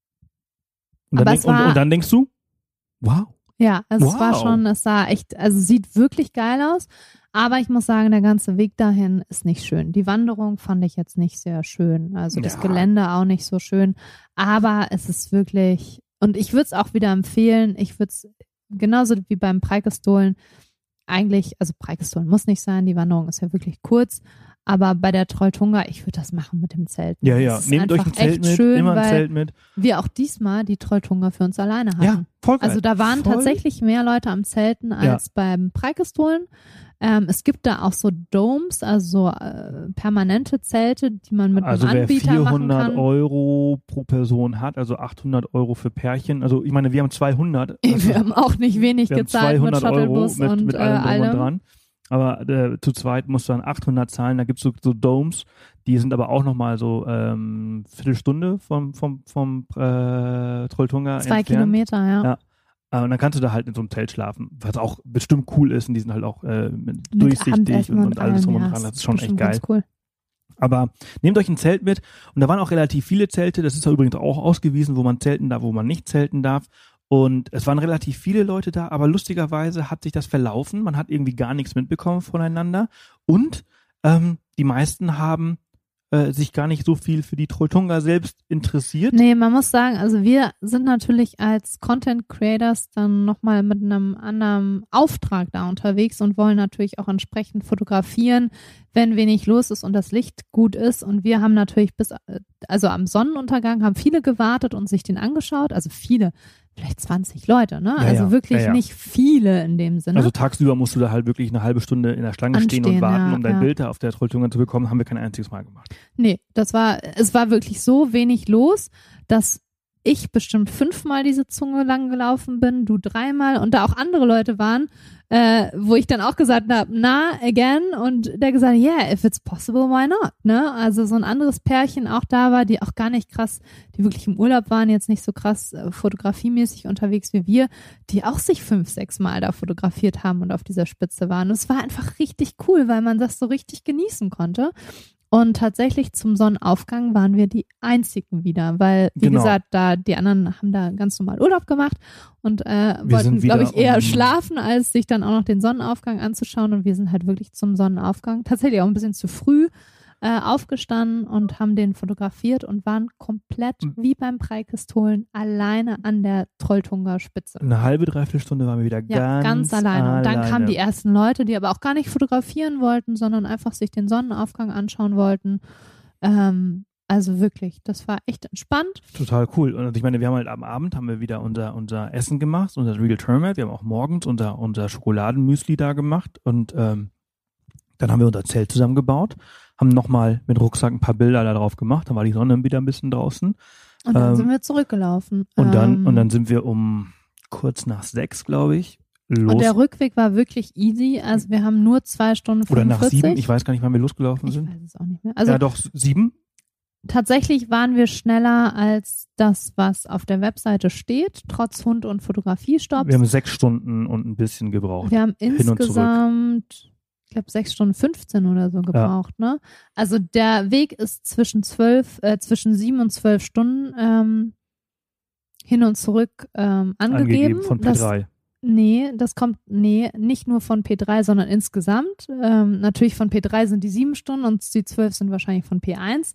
S1: dann denkst du, wow.
S2: Ja, also es sah echt, also sieht wirklich geil aus, aber ich muss sagen, der ganze Weg dahin ist nicht schön. Die Wanderung fand ich jetzt nicht sehr schön, also das Gelände auch nicht so schön, aber es ist wirklich, und ich würde es auch wieder empfehlen, ich würde es genauso wie beim Preikestolen eigentlich, also Preikestolen muss nicht sein, die Wanderung ist ja wirklich kurz, aber bei der Trolltunga, ich würde das machen mit dem Zelt.
S1: Ja, nehmt euch ein Zelt mit,
S2: schön,
S1: immer ein Zelt mit.
S2: Wir auch diesmal die Trolltunga für uns alleine hatten.
S1: Ja, voll geil.
S2: Also da waren tatsächlich mehr Leute am Zelten als beim Preikestolen. Es gibt da auch so Domes, also so permanente Zelte, die man mit einem Anbieter machen kann.
S1: Also wer 400 € pro Person hat, also 800 € für Pärchen, also ich meine, wir haben 200.
S2: Wir haben auch nicht wenig gezahlt mit Shuttlebus
S1: mit allem drum und dran. Aber zu zweit musst du dann 800 zahlen. Da gibt es so Domes, die sind aber auch nochmal so Viertelstunde vom Trolltunga
S2: 2 Kilometer, ja.
S1: Und dann kannst du da halt in so einem Zelt schlafen, was auch bestimmt cool ist. Und die sind halt auch durchsichtig und alles drum und dran. Das ist schon echt geil.
S2: Cool.
S1: Aber nehmt euch ein Zelt mit. Und da waren auch relativ viele Zelte. Das ist ja übrigens auch ausgewiesen, wo man zelten darf, wo man nicht zelten darf. Und es waren relativ viele Leute da, aber lustigerweise hat sich das verlaufen. Man hat irgendwie gar nichts mitbekommen voneinander. Und die meisten haben sich gar nicht so viel für die Trolltunga selbst interessiert.
S2: Nee, man muss sagen, also wir sind natürlich als Content Creators dann nochmal mit einem anderen Auftrag da unterwegs und wollen natürlich auch entsprechend fotografieren, wenn wenig los ist und das Licht gut ist. Und wir haben natürlich also am Sonnenuntergang haben viele gewartet und sich den angeschaut. Also viele, vielleicht 20 Leute, ne?
S1: Ja,
S2: also
S1: ja.
S2: wirklich
S1: Ja, ja.
S2: nicht viele in dem Sinne.
S1: Also tagsüber musst du da halt wirklich eine halbe Stunde in der Schlange stehen und warten, um dein Bild da auf der Trolltunga zu bekommen. Haben wir kein einziges Mal gemacht.
S2: Nee, es war wirklich so wenig los, dass ich bestimmt 5-mal diese Zunge lang gelaufen bin, du 3-mal und da auch andere Leute waren, wo ich dann auch gesagt habe, again, und der gesagt, yeah, if it's possible, why not, ne? Also so ein anderes Pärchen auch da war, die auch gar nicht krass, die wirklich im Urlaub waren, jetzt nicht so krass fotografiemäßig unterwegs wie wir, die auch sich 5-6 Mal da fotografiert haben und auf dieser Spitze waren. Und es war einfach richtig cool, weil man das so richtig genießen konnte. Und tatsächlich zum Sonnenaufgang waren wir die einzigen wieder, weil, wie gesagt, da die anderen haben da ganz normal Urlaub gemacht und wollten, glaube ich, eher schlafen, als sich dann auch noch den Sonnenaufgang anzuschauen. Und wir sind halt wirklich zum Sonnenaufgang tatsächlich auch ein bisschen zu früh aufgestanden und haben den fotografiert und waren komplett wie beim Preikistolen alleine an der Trolltunga-Spitze.
S1: Eine halbe, dreiviertel Stunde waren wir wieder ganz
S2: alleine. Und dann kamen die ersten Leute, die aber auch gar nicht fotografieren wollten, sondern einfach sich den Sonnenaufgang anschauen wollten. Also wirklich, das war echt entspannt.
S1: Total cool. Und ich meine, wir haben halt am Abend haben wir wieder unser Essen gemacht, unser Real Termat. Wir haben auch morgens unser Schokoladenmüsli da gemacht und dann haben wir unser Zelt zusammengebaut, haben nochmal mit Rucksack ein paar Bilder da drauf gemacht, dann war die Sonne wieder ein bisschen draußen.
S2: Und dann sind wir zurückgelaufen.
S1: Und dann sind wir um kurz nach 6, glaube ich, los.
S2: Und der Rückweg war wirklich easy, also wir haben nur 2 Stunden 45.
S1: Oder nach 7, ich weiß gar nicht, wann wir losgelaufen sind.
S2: Ich weiß es auch nicht mehr. Also
S1: ja, doch, 7.
S2: Tatsächlich waren wir schneller als das, was auf der Webseite steht, trotz Hund- und Fotografiestopps.
S1: Wir haben 6 Stunden und ein bisschen gebraucht.
S2: Wir haben insgesamt, ich glaube, 6 Stunden 15 oder so gebraucht, ne? Also der Weg ist zwischen 7 und 12 Stunden hin und zurück angegeben.
S1: Von P3.
S2: Das kommt nicht nur von P3, sondern insgesamt. Natürlich von P3 sind die 7 Stunden und die 12 sind wahrscheinlich von P1.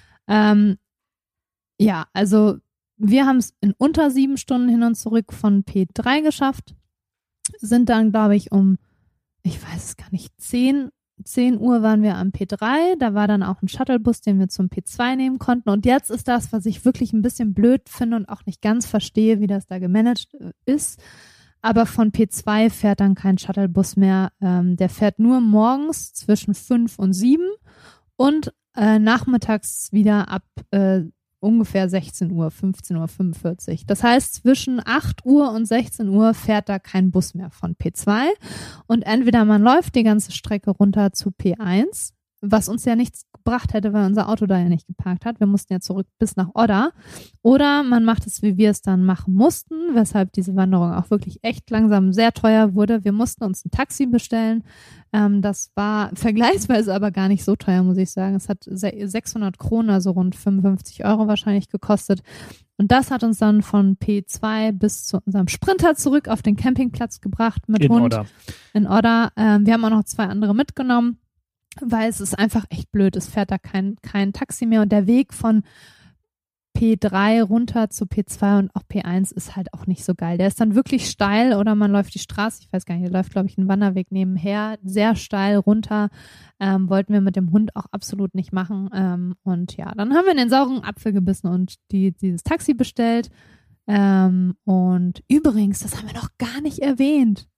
S2: Ja, also wir haben es in unter 7 Stunden hin und zurück von P3 geschafft, sind dann, glaube ich, ich weiß es gar nicht, 10 Uhr waren wir am P3, da war dann auch ein Shuttlebus, den wir zum P2 nehmen konnten und jetzt ist das, was ich wirklich ein bisschen blöd finde und auch nicht ganz verstehe, wie das da gemanagt ist, aber von P2 fährt dann kein Shuttlebus mehr, der fährt nur morgens zwischen 5 und 7 und nachmittags wieder ab ungefähr 16 Uhr, 15:45 Uhr. Das heißt, zwischen 8 Uhr und 16 Uhr fährt da kein Bus mehr von P2 und entweder man läuft die ganze Strecke runter zu P1, was uns ja nichts gebracht hätte, weil unser Auto da ja nicht geparkt hat. Wir mussten ja zurück bis nach Odda. Oder man macht es, wie wir es dann machen mussten, weshalb diese Wanderung auch wirklich echt langsam sehr teuer wurde. Wir mussten uns ein Taxi bestellen. Das war vergleichsweise aber gar nicht so teuer, muss ich sagen. Es hat 600 Kronen, also rund 55 € wahrscheinlich gekostet. Und das hat uns dann von P2 bis zu unserem Sprinter zurück auf den Campingplatz gebracht mit Hund. In Odda. Wir haben auch noch 2 andere mitgenommen, weil es ist einfach echt blöd. Es fährt da kein Taxi mehr und der Weg von P3 runter zu P2 und auch P1 ist halt auch nicht so geil. Der ist dann wirklich steil oder man läuft die Straße, ich weiß gar nicht, hier läuft, glaube ich, ein Wanderweg nebenher, sehr steil runter. Wollten wir mit dem Hund auch absolut nicht machen. Und ja, dann haben wir in den sauren Apfel gebissen und dieses Taxi bestellt. Und übrigens, das haben wir noch gar nicht erwähnt.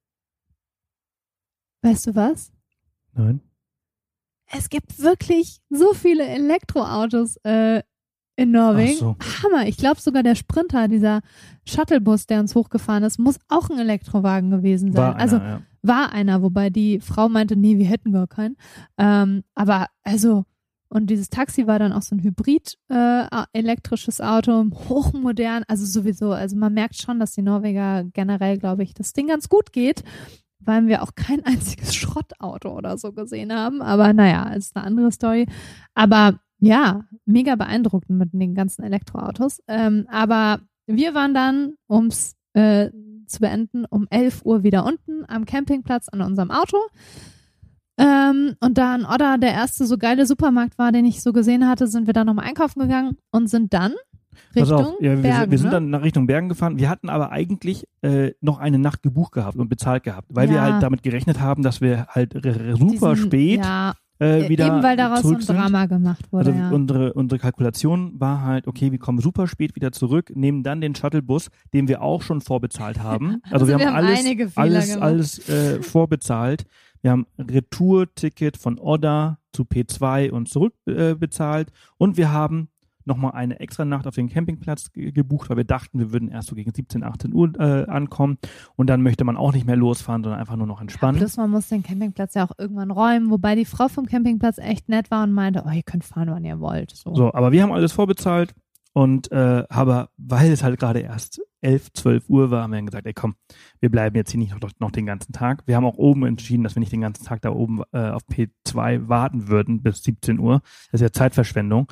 S2: Weißt du was?
S1: Nein.
S2: Es gibt wirklich so viele Elektroautos in Norwegen.
S1: So.
S2: Hammer. Ich glaube sogar der Sprinter, dieser Shuttlebus, der uns hochgefahren ist, muss auch ein Elektrowagen gewesen sein. War einer, wobei die Frau meinte, nee, wir hätten gar keinen. Aber also, und dieses Taxi war dann auch so ein Hybrid elektrisches Auto, hochmodern, also sowieso. Also man merkt schon, dass die Norweger generell, glaube ich, das Ding ganz gut geht, weil wir auch kein einziges Schrottauto oder so gesehen haben. Aber naja, ist eine andere Story. Aber ja, mega beeindruckend mit den ganzen Elektroautos. Aber wir waren dann, ums zu beenden, um 11 Uhr wieder unten am Campingplatz an unserem Auto. Und da in Odda der erste so geile Supermarkt war, den ich so gesehen hatte, sind wir da nochmal einkaufen gegangen und sind dann Richtung Bergen.
S1: Wir sind dann nach Richtung Bergen gefahren. Wir hatten aber eigentlich noch eine Nacht gebucht gehabt und bezahlt gehabt, weil wir halt damit gerechnet haben, dass wir halt super spät wieder
S2: eben weil daraus so ein
S1: sind.
S2: Drama gemacht wurde.
S1: Also unsere Kalkulation war halt, okay, wir kommen super spät wieder zurück, nehmen dann den Shuttlebus, den wir auch schon vorbezahlt haben. Also wir haben alles vorbezahlt. Wir haben Retour-Ticket von Odda zu P2 und zurück bezahlt und wir haben nochmal eine extra Nacht auf den Campingplatz gebucht, weil wir dachten, wir würden erst so gegen 17, 18 Uhr ankommen und dann möchte man auch nicht mehr losfahren, sondern einfach nur noch entspannen.
S2: Ja, plus man muss den Campingplatz ja auch irgendwann räumen, wobei die Frau vom Campingplatz echt nett war und meinte, ihr könnt fahren, wann ihr wollt.
S1: So, aber wir haben alles vorbezahlt und weil es halt gerade erst 11, 12 Uhr war, haben wir dann gesagt, ey komm, wir bleiben jetzt hier nicht noch den ganzen Tag. Wir haben auch oben entschieden, dass wir nicht den ganzen Tag da oben auf P2 warten würden bis 17 Uhr. Das ist ja Zeitverschwendung.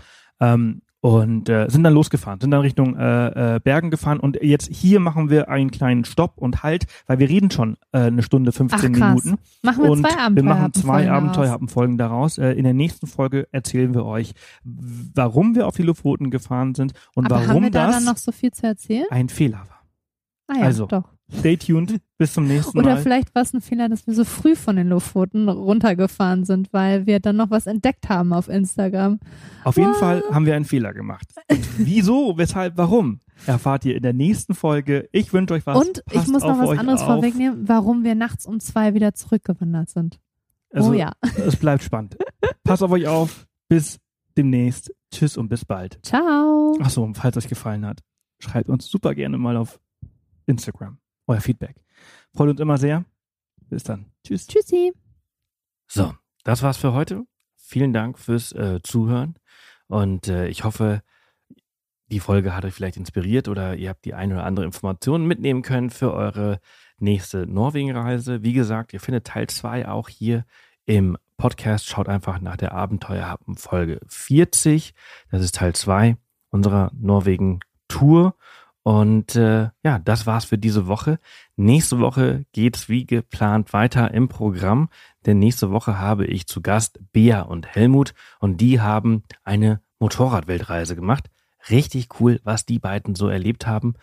S1: Und sind dann losgefahren, sind dann Richtung Bergen gefahren und jetzt hier machen wir einen kleinen Stopp und Halt, weil wir reden schon eine Stunde 15 Minuten.
S2: Machen wir
S1: und
S2: 2 Abenteuer.
S1: Wir machen 2 Abenteuerfolgen daraus. In der nächsten Folge erzählen wir euch, warum wir auf die Lofoten gefahren sind und
S2: aber
S1: warum
S2: haben wir
S1: das
S2: dann noch so viel zu erzählen?
S1: Ein Fehler war.
S2: Ah ja,
S1: also,
S2: doch.
S1: Stay tuned, bis zum nächsten Mal.
S2: Oder vielleicht war es ein Fehler, dass wir so früh von den Lofoten runtergefahren sind, weil wir dann noch was entdeckt haben auf Instagram.
S1: Auf jeden Fall haben wir einen Fehler gemacht. Und wieso, weshalb, warum, erfahrt ihr in der nächsten Folge. Ich wünsche euch was.
S2: Und ich muss noch was anderes vorwegnehmen, warum wir nachts um 2 wieder zurückgewandert sind.
S1: Also, es bleibt spannend. Passt auf euch auf. Bis demnächst. Tschüss und bis bald.
S2: Ciao.
S1: Achso, falls euch gefallen hat, schreibt uns super gerne mal auf Instagram. Euer Feedback. Freut uns immer sehr. Bis dann. Tschüss.
S2: Tschüssi.
S1: So, das war's für heute. Vielen Dank fürs Zuhören und ich hoffe, die Folge hat euch vielleicht inspiriert oder ihr habt die eine oder andere Information mitnehmen können für eure nächste Norwegen-Reise. Wie gesagt, ihr findet Teil 2 auch hier im Podcast. Schaut einfach nach der Abenteuerhappen Folge 40. Das ist Teil 2 unserer Norwegen-Tour. Und das war's für diese Woche. Nächste Woche geht's wie geplant weiter im Programm, denn nächste Woche habe ich zu Gast Bea und Helmut und die haben eine Motorradweltreise gemacht. Richtig cool, was die beiden so erlebt haben.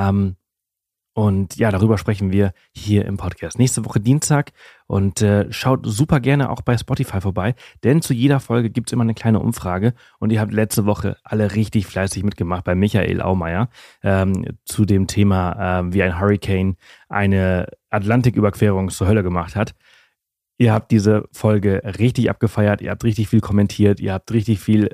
S1: Und ja, darüber sprechen wir hier im Podcast. Nächste Woche Dienstag und schaut super gerne auch bei Spotify vorbei, denn zu jeder Folge gibt's immer eine kleine Umfrage und ihr habt letzte Woche alle richtig fleißig mitgemacht bei Michael Aumeier zu dem Thema, wie ein Hurricane eine Atlantiküberquerung zur Hölle gemacht hat. Ihr habt diese Folge richtig abgefeiert, ihr habt richtig viel kommentiert, ihr habt richtig viel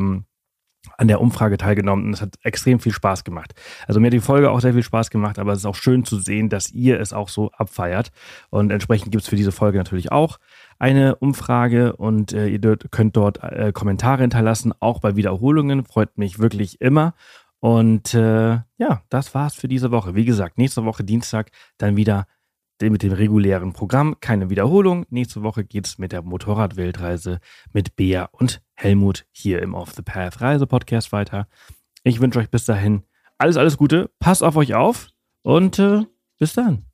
S1: an der Umfrage teilgenommen und es hat extrem viel Spaß gemacht. Also mir hat die Folge auch sehr viel Spaß gemacht, aber es ist auch schön zu sehen, dass ihr es auch so abfeiert und entsprechend gibt es für diese Folge natürlich auch eine Umfrage und ihr könnt dort Kommentare hinterlassen, auch bei Wiederholungen, freut mich wirklich immer und das war's für diese Woche. Wie gesagt, nächste Woche Dienstag dann wieder mit dem regulären Programm, keine Wiederholung. Nächste Woche geht's mit der Motorradweltreise mit Bea und Helmut hier im Off the Path Reise-Podcast weiter. Ich wünsche euch bis dahin alles Gute, passt auf euch auf und bis dann.